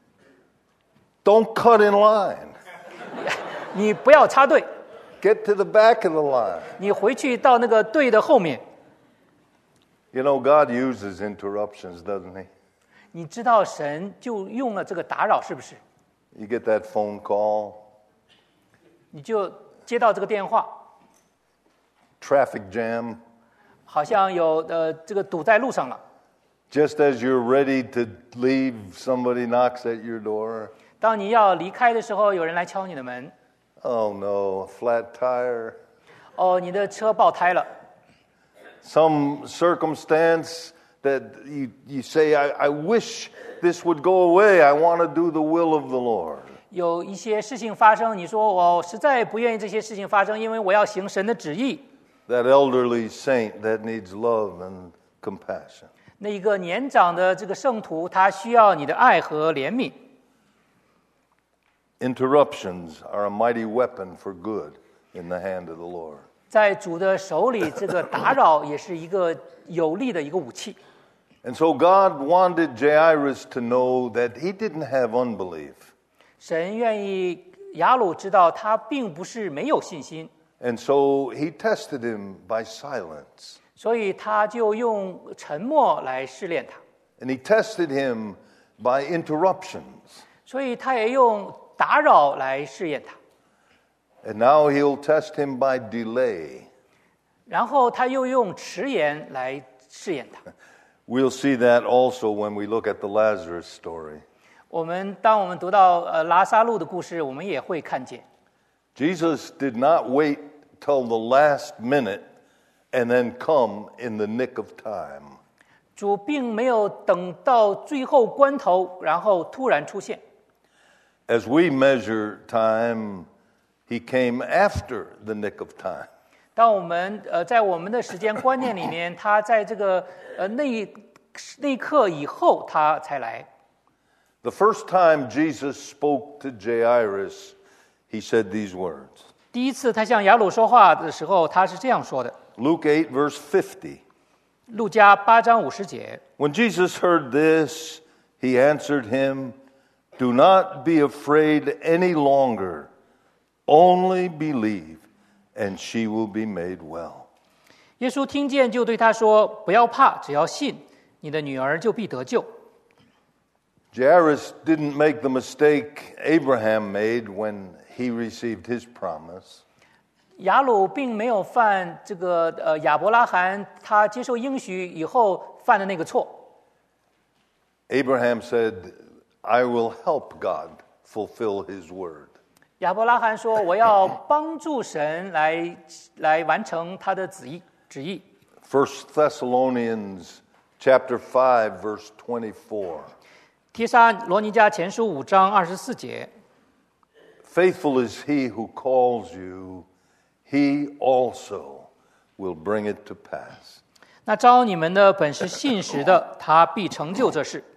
Don't cut in line. 你不要插队。 Get to the back of the line. 你回去到那个队的后面。 You know, God uses interruptions, doesn't he? 你知道神就用了这个打扰，是不是？ You get that phone call. 你就接到这个电话。 Traffic jam. 好像有呃这个堵在路上了。 Just as you're ready to leave, somebody knocks at your door. 当你要离开的时候，有人来敲你的门。 Oh no, a flat tire. 哦，你的车爆胎了。 Some circumstance that you, you say, I, I wish this would go away. I want to do the will of the Lord. 有一些事情发生，你说我实在不愿意这些事情发生，因为我要行神的旨意。 That elderly saint that needs love and compassion. 那一个年长的这个圣徒，他需要你的爱和怜悯。 Interruptions are a mighty weapon for good in the hand of the Lord. 在主的手里，这个打扰也是一个有力的一个武器。 And so God wanted Jairus to know that he didn't have unbelief. 神愿意雅鲁知道他并不是没有信心。 And so he tested him by silence. 所以他就用沉默来试炼他。 And he tested him by interruptions. 所以他也用打扰来试验他。 And now he'll test him by delay. 然后他又用迟延来试验他。 We'll see that also when we look at the Lazarus story. 我们当我们读到呃拉撒路的故事，我们也会看见。 Jesus did not wait till the last minute and then come in the nick of time. 主并没有等到最后关头，然后突然出现。 As we measure time, he came after the nick of time. 当我们呃在我们的时间观念里面，他在这个呃那一那一刻以后他才来。 The first time Jesus spoke to Jairus, he said these words. 第一次他向雅鲁说话的时候，他是这样说的。 Luke eight, verse fifty. 路加八章五十节。 When Jesus heard this, he answered him, "Do not be afraid any longer. Only believe, and she will be made well." 耶稣听见就对他说：“不要怕，只要信，你的女儿就必得救。” Jairus didn't make the mistake Abraham made when he received his promise. 雅鲁并没有犯这个呃亚伯拉罕他接受应许以后犯的那个错。 Abraham said, "I will help God fulfill his word." 亚伯拉罕说：“我要帮助神来来完成他的旨意。”旨意。 First Thessalonians chapter five, verse twenty-four. 帖撒罗尼迦前书五章二十四节。 faithful is he who calls you, he also will bring it to pass. 那招你们的本是信实的，他必成就这事。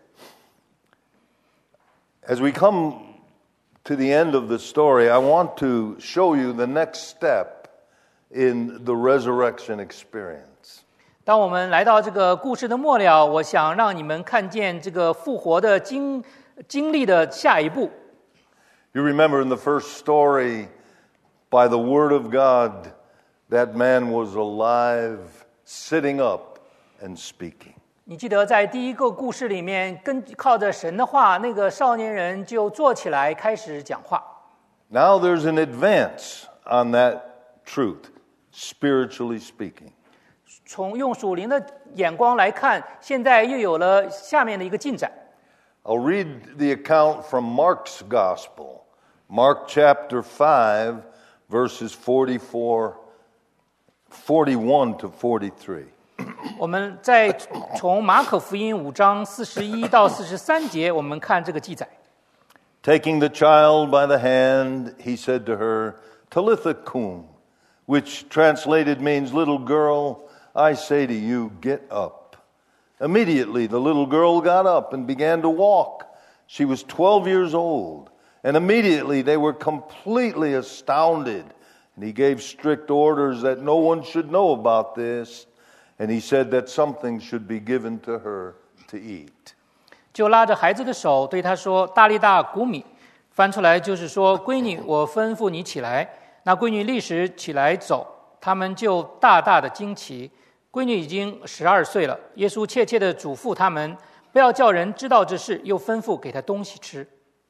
As we come to the end of the story, I want to show you the next step in the resurrection experience. 当我们来到这个故事的末了，我想让你们看见这个复活的经经历的下一步。 You remember in the first story, by the word of God, that man was alive, sitting up and speaking. 你记得在第一个故事里面，跟靠着神的话，那个少年人就坐起来开始讲话。 Now there's an advance on that truth, spiritually speaking. 从用属灵的眼光来看，现在又有了下面的一个进展。 I'll read the account from Mark's Gospel, Mark chapter five, verses forty-four, forty-one to forty-three. 我们再从马可福音五章四十一到四十三节，我们看这个记载。 Taking the child by the hand, he said to her, Talitha cum, which translated means, little girl, I say to you, get up. Immediately the little girl got up and began to walk. She was twelve years old, and immediately they were completely astounded. And he gave strict orders that no one should know about this, and he said that something should be given to her to eat. 就拉着孩子的手对他说：“大力大古米。”翻出来就是说：“闺女，我吩咐你起来。”那闺女立时起来走，他们就大大的惊奇。闺女已经十二岁了。耶稣切切地嘱咐他们，不要叫人知道这事，又吩咐给他东西吃。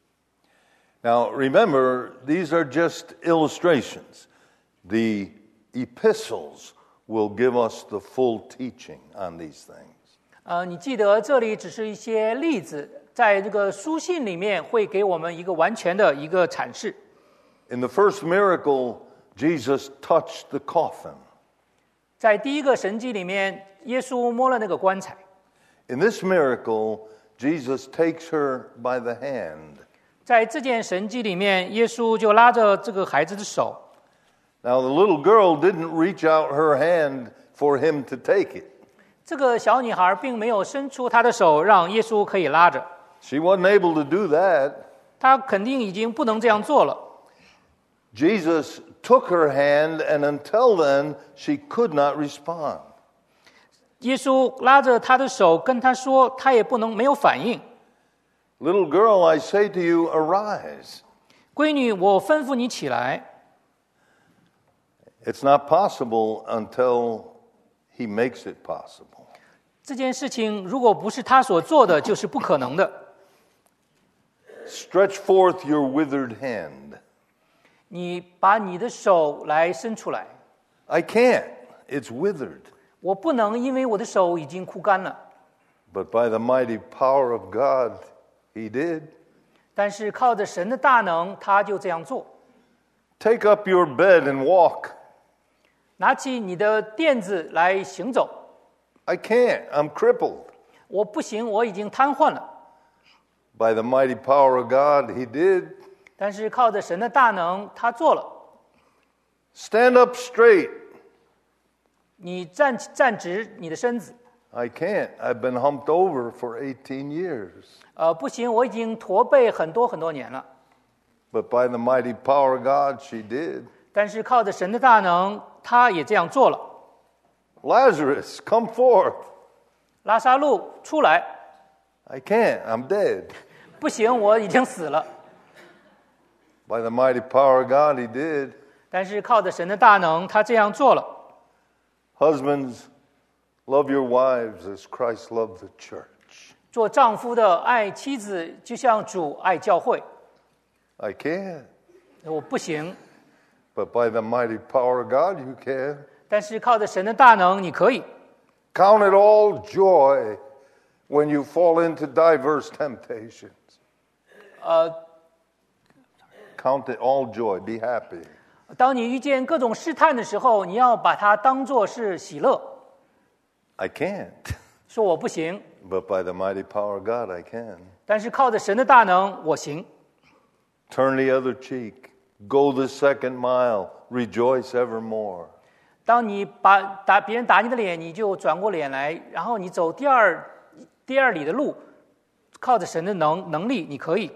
Now remember, these are just illustrations. The epistles will give us the full teaching on these things. 呃，你记得这里只是一些例子，在这个书信里面会给我们一个完全的一个阐释。 In the first miracle, Jesus touched the coffin. 在第一个神迹里面，耶稣摸了那个棺材。 In this miracle, Jesus takes her by the hand. 在这件神迹里面，耶稣就拉着这个孩子的手。 Now the little girl didn't reach out her hand for him to take it. 这个小女孩并没有伸出她的手让耶稣可以拉着， She wasn't able to do that. 她肯定已经不能这样做了。 Jesus took her hand, and until then, she could not respond. 耶稣拉着她的手跟她说，她也不能没有反应。 Little girl, I say to you, arise. 闺女，我吩咐你起来。 It's not possible until he makes it possible. 这件事情如果不是他所做的，就是不可能的。 Stretch forth your withered hand. 你把你的手来伸出来。 I can't. It's withered. 我不能，因为我的手已经枯干了。 But by the mighty power of God, he did. 但是靠着神的大能，他就这样做。 Take up your bed and walk. 拿起你的垫子来行走。 I can't. I'm crippled. 我不行，我已经瘫痪了。 By the mighty power of God, he did. 但是靠着神的大能，他做了。 Stand up straight. 你站站直你的身子。 I can't. I've been humped over for eighteen years. 呃，不行，我已经驼背很多很多年了。 But by the mighty power of God, she did. 但是靠着神的大能，他也这样做了。 Lazarus, come forth. 拉撒路出来。 I can't. I'm dead. 不行，我已经死了。 By the mighty power of God, he did. 但是靠着神的大能，他这样做了。 Husbands, love your wives as Christ loved the church. 做丈夫的爱妻子，就像主爱教会。 I can't. 我不行， But by the mighty power of God, you can. 但是靠着神的大能，你可以。 Count it all joy when you fall into diverse temptations. 呃， Count it all joy. Be happy. 当你遇见各种试探的时候，你要把它当作是喜乐。 I can't. 说我不行， But by the mighty power of God, I can. 但是靠着神的大能，我行。 Turn the other cheek. Go the second mile, rejoice evermore. 当你把打别人打你的脸，你就转过脸来，然后你走第二第二里的路，靠着神的能能力，你可以。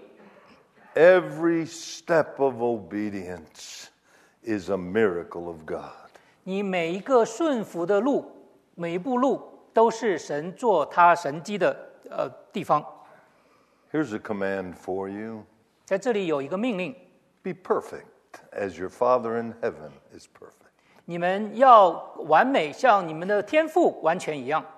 Every step of obedience is a miracle of God. 你每一个顺服的路，每一步路都是神做他神迹的呃地方。 Here's a command for you. 在这里有一个命令， Be perfect as your Father in heaven is perfect. 你们要完美，像你们的天父完全一样。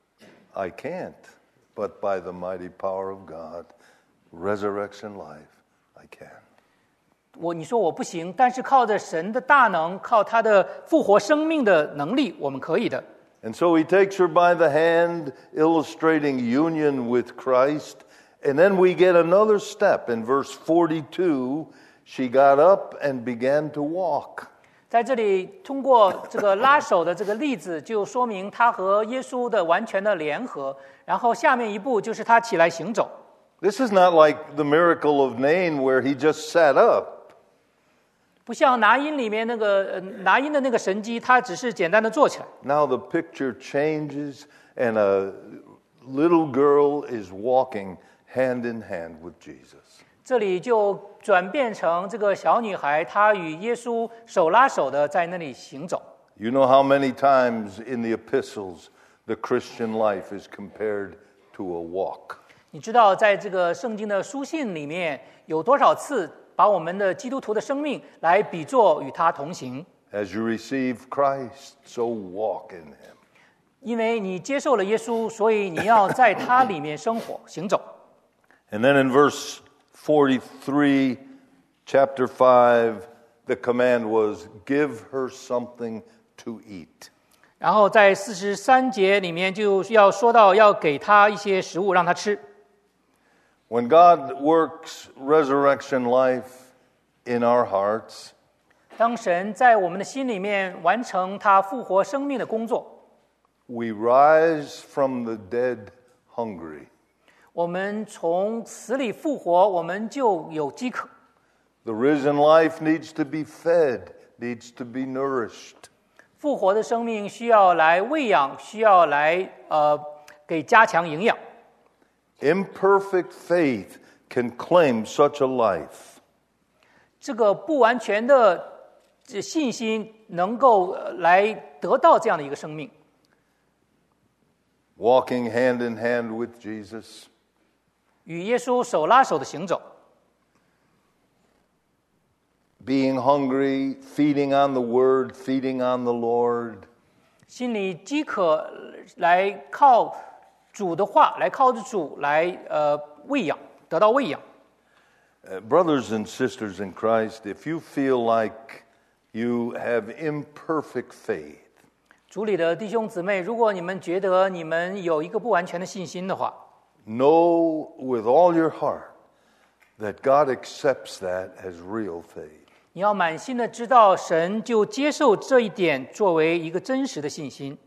I can't, but by the mighty power of God, resurrection life, I can. 我你说我不行，但是靠着神的大能，靠他的复活生命的能力，我们可以的。 And so he takes her by the hand, illustrating union with Christ. And then we get another step. In verse forty-two, she got up and began to walk. 在这里，通过这个拉手的这个例子，就说明他和耶稣的完全的联合。然后下面一步就是他起来行走。 This is not like the miracle of Nain where he just sat up. 不像拿因里面那个呃拿因的那个神迹，他只是简单的坐起来。 Now the picture changes, and a little girl is walking hand in hand with Jesus. 这里就转变成这个小女孩，她与耶稣手拉手的在那里行走。 You know how many times in the epistles the Christian life is compared to a walk. 你知道，在这个圣经的书信里面，有多少次把我们的基督徒的生命来比作与他同行？ As you receive Christ, so walk in him. 因为你接受了耶稣，所以你要在他里面生活、行走。 And then in verse forty-three, chapter five, the command was, give her something to eat. 然后在四十三节里面就要说到要给他一些食物让他吃。 When God works resurrection life in our hearts, 当神在我们的心里面完成他复活生命的工作， we rise from the dead hungry. 我们从死里复活，我们就有饥渴。 The risen life needs to be fed, needs to be nourished. 复活的生命需要来喂养，需要来呃给加强营养。 Imperfect faith can claim such a life. 这个不完全的信心能够来得到这样的一个生命。 Walking hand in hand with Jesus. 与耶稣手拉手的行走。 Being hungry, feeding on the word, feeding on the Lord. 心里饥渴，来靠主的话，来靠着主来呃喂养，得到喂养。 Uh, brothers and sisters in Christ, if you feel like you have imperfect faith, 主里的弟兄姊妹，如果你们觉得你们有一个不完全的信心的话， know with all your heart that God accepts that as real faith. 你要满心的知道，神就接受这一点作为一个真实的信心。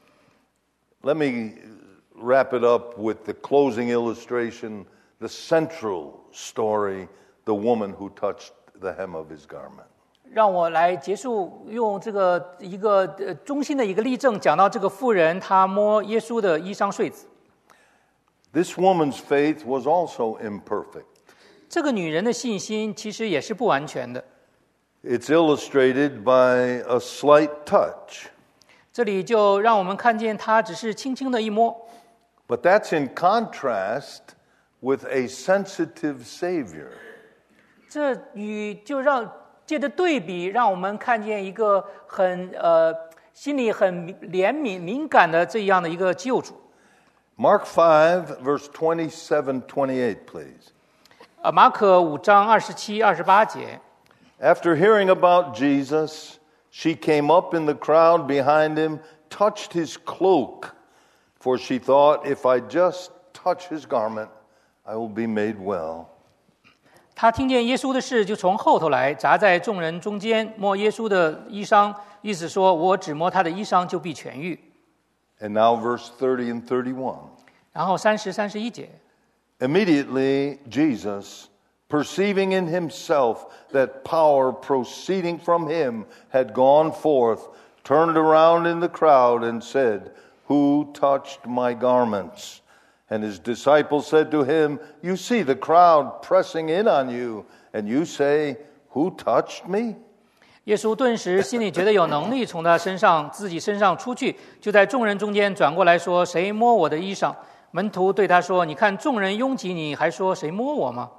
Let me wrap it up with the closing illustration, the central story, the woman who touched the hem of his garment. 让我来结束，用这个一个呃中心的一个例证，讲到这个妇人她摸耶稣的衣裳穗子。 This woman's faith was also imperfect. 这个女人的信心其实也是不完全的。 It's illustrated by a slight touch. 这里就让我们看见她只是轻轻的一摸。 But that's in contrast with a sensitive Savior. 这与就让借着对比，让我们看见一个很呃心里很怜悯、敏感的这样的一个救主。 Mark five, verse twenty-seven, twenty-eight, please. 呃，马可五章二十七、二十八节。 After hearing about Jesus, she came up in the crowd behind him, touched his cloak, for she thought, if I just touch his garment, I will be made well. 他听见耶稣的事，就从后头来，砸在众人中间，摸耶稣的衣裳，意思说，我只摸他的衣裳，就必痊愈。 And now verse thirty and thirty-one. 然后三十、三十一节。 Immediately, Jesus, perceiving in himself that power proceeding from him had gone forth, turned around in the crowd and said, Who touched my garments? And his disciples said to him, You see the crowd pressing in on you, and you say, Who touched me? 耶稣顿时心里觉得有能力从他身上自己身上出去，就在众人中间转过来说：“谁摸我的衣裳？”门徒对他说：“你看众人拥挤你，还说谁摸我吗？”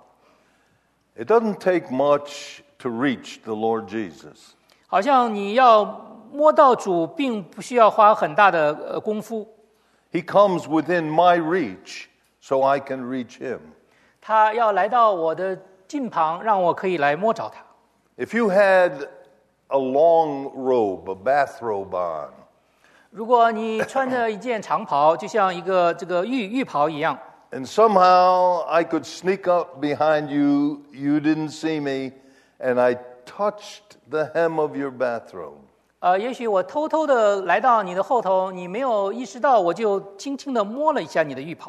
It doesn't take much to reach the Lord Jesus. 好像你要摸到主，并不需要花很大的呃功夫。 He comes within my reach, so I can reach him. 他要来到我的近旁，让我可以来摸着他。 If you had a long robe, a bathrobe on, 如果你穿着一件长袍，就像一个这个浴浴袍一样， and somehow I could sneak up behind you, you didn't see me, and I touched the hem of your bathrobe. 呃，也许我偷偷的来到你的后头，你没有意识到，我就轻轻的摸了一下你的浴袍。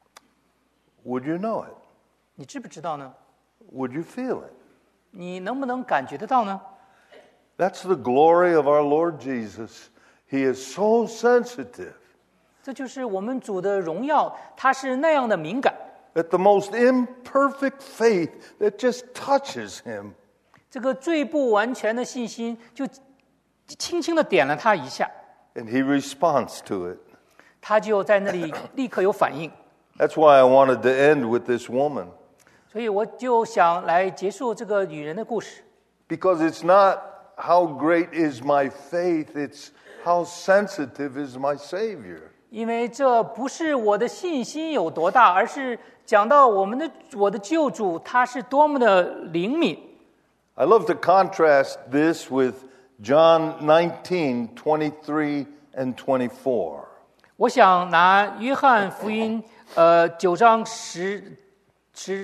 Would you know it? 你知不知道呢？ Would you feel it? 你能不能感觉得到呢？ That's the glory of our Lord Jesus. He is so sensitive 这就是我们主的荣耀，他是那样的敏感。 that the most imperfect faith that just touches him. 这个最不完全的信心，就轻轻的点了他一下， And he responds to it. 他就在那里立刻有反应。 That's why I wanted to end with this woman. 所以我就想来结束这个女人的故事， Because it's not how great is my faith, it's how sensitive is my Savior. 因为这不是我的信心有多大，而是讲到我们的我的救主他是多么的灵敏。 I love to contrast this with John nineteen, twenty-three and twenty-four. 我想拿约翰福音呃九章十十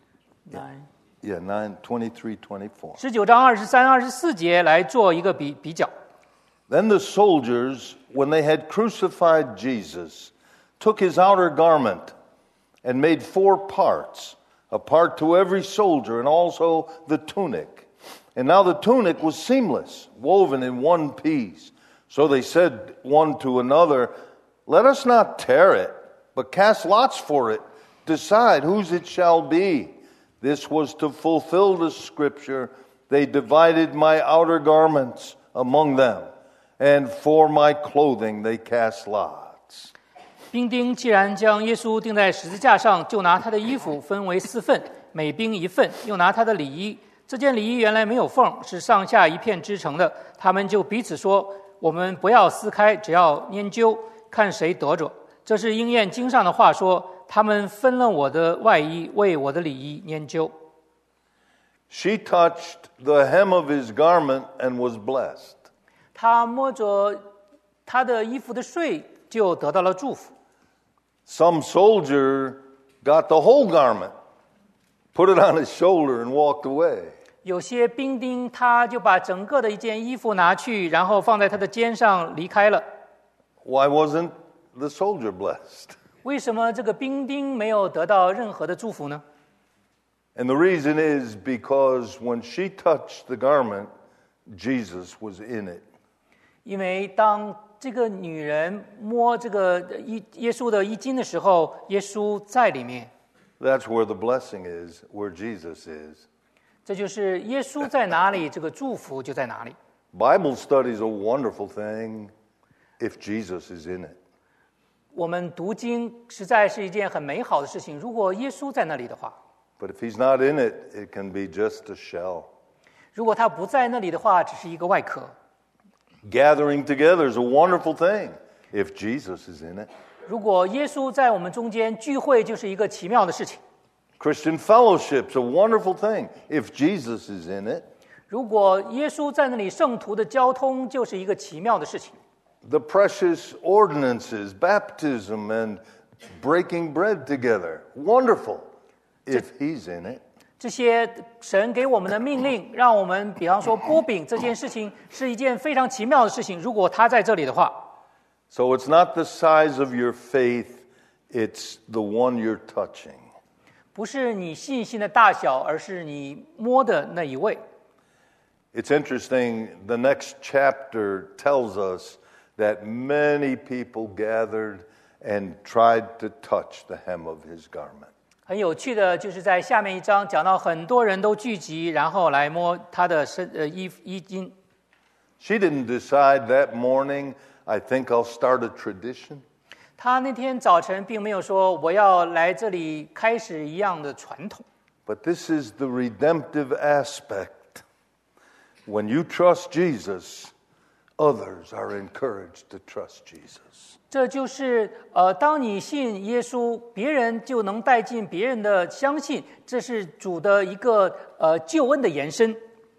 Yeah, nine, twenty-three, twenty-four. 十九章二十三、二十四节来做一个比比较。 Then the soldiers, when they had crucified Jesus, took his outer garment and made four parts, a part to every soldier, and also the tunic. And now the tunic was seamless, woven in one piece. So they said one to another, Let us not tear it, but cast lots for it, decide whose it shall be. This was to fulfill the scripture, They divided my outer garments among them, and for my clothing they cast lots. 兵丁既然将耶稣钉在十字架上，就拿他的衣服分为四份，每兵一份，又拿他的里衣。这件里衣原来没有缝，是上下一片织成的。他们就彼此说：“我们不要撕开，只要拈阄，看谁得着。”这是应验经上的话说：“他们分了我的外衣，为我的里衣拈阄。” She touched the hem of his garment and was blessed. 他摸着他的衣服的穗，就得到了祝福。 Some soldier got the whole garment, put it on his shoulder and walked away. 有些兵丁他就把整个的一件衣服拿去，然后放在他的肩上离开了。 Why wasn't the soldier blessed? 为什么这个兵丁没有得到任何的祝福呢？ And the reason is because when she touched the garment, Jesus was in it. 因为当这个女人摸这个耶稣的衣襟的时候，耶稣在里面。 That's where the blessing is, where Jesus is. 这就是耶稣在哪里，这个祝福就在哪里。 Bible study is a wonderful thing if Jesus is in it. 我们读经实在是一件很美好的事情，如果耶稣在那里的话。 But if he's not in it, it can be just a shell. 如果他不在那里的话，只是一个外壳。 Gathering together is a wonderful thing if Jesus is in it. 如果耶稣在我们中间，聚会就是一个奇妙的事情。 Christian fellowship is a wonderful thing if Jesus is in it. 如果耶稣在那里，圣徒的交通就是一个奇妙的事情。 The precious ordinances, baptism, and breaking bread together, wonderful if he's in it. 这些神给我们的命令，让我们比方说剥饼这件事情，是一件非常奇妙的事情。如果他在这里的话， So it's not the size of your faith, it's the one you're touching. 不是你信心的大小，而是你摸的那一位。 It's interesting, the next chapter tells us that many people gathered and tried to touch the hem of his garment. 很有趣的就是在下面一章讲到很多人都聚集，然后来摸他的身呃衣衣襟。 She didn't decide that morning, I think I'll start a tradition. 他那天早晨并没有说我要来这里开始一样的传统。 But this is the redemptive aspect. When you trust Jesus, others are encouraged to trust Jesus. 这就是呃，当你信耶稣，别人就能带进别人的相信，这是主的一个呃救恩的延伸。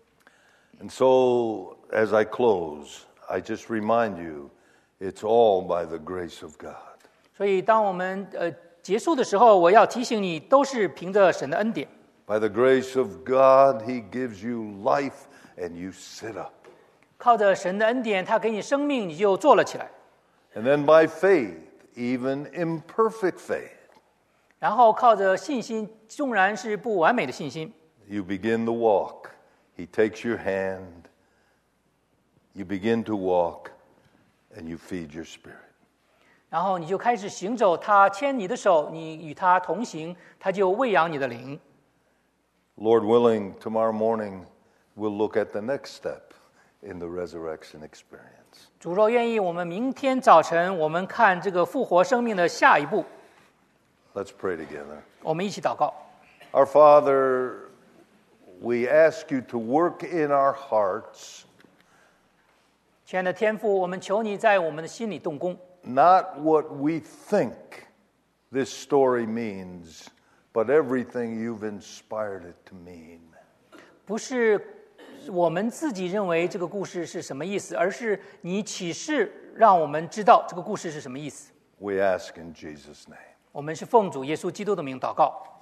And so, as I close, I just remind you, it's all by the grace of God. 所以，当我们呃结束的时候，我要提醒你，都是凭着神的恩典。 By the grace of God, He gives you life and you sit up. 靠着神的恩典，他给你生命，你就坐了起来。 And then by faith, even imperfect faith, 然后靠着信心，纵然是不完美的信心， you begin to walk. He takes your hand. You begin to walk and you feed your spirit. 然后你就开始行走，他牵你的手，你与他同行，他就喂养你的灵。 Lord willing, tomorrow morning we'll look at the next step in the resurrection experience. 主若愿意，我们明天早晨我们看这个复活生命的下一步。 Let's pray together. 我们一起祷告。 Our Father, we ask you to work in our hearts, 亲爱的天父，我们求你在我们的心里动工， not what we think this story means, but everything you've inspired it to mean. 不是我们自己认为这个故事是什么意思，而是你启示让我们知道这个故事是什么意思。 We ask in Jesus' name. 我们是奉主耶稣基督的名祷告。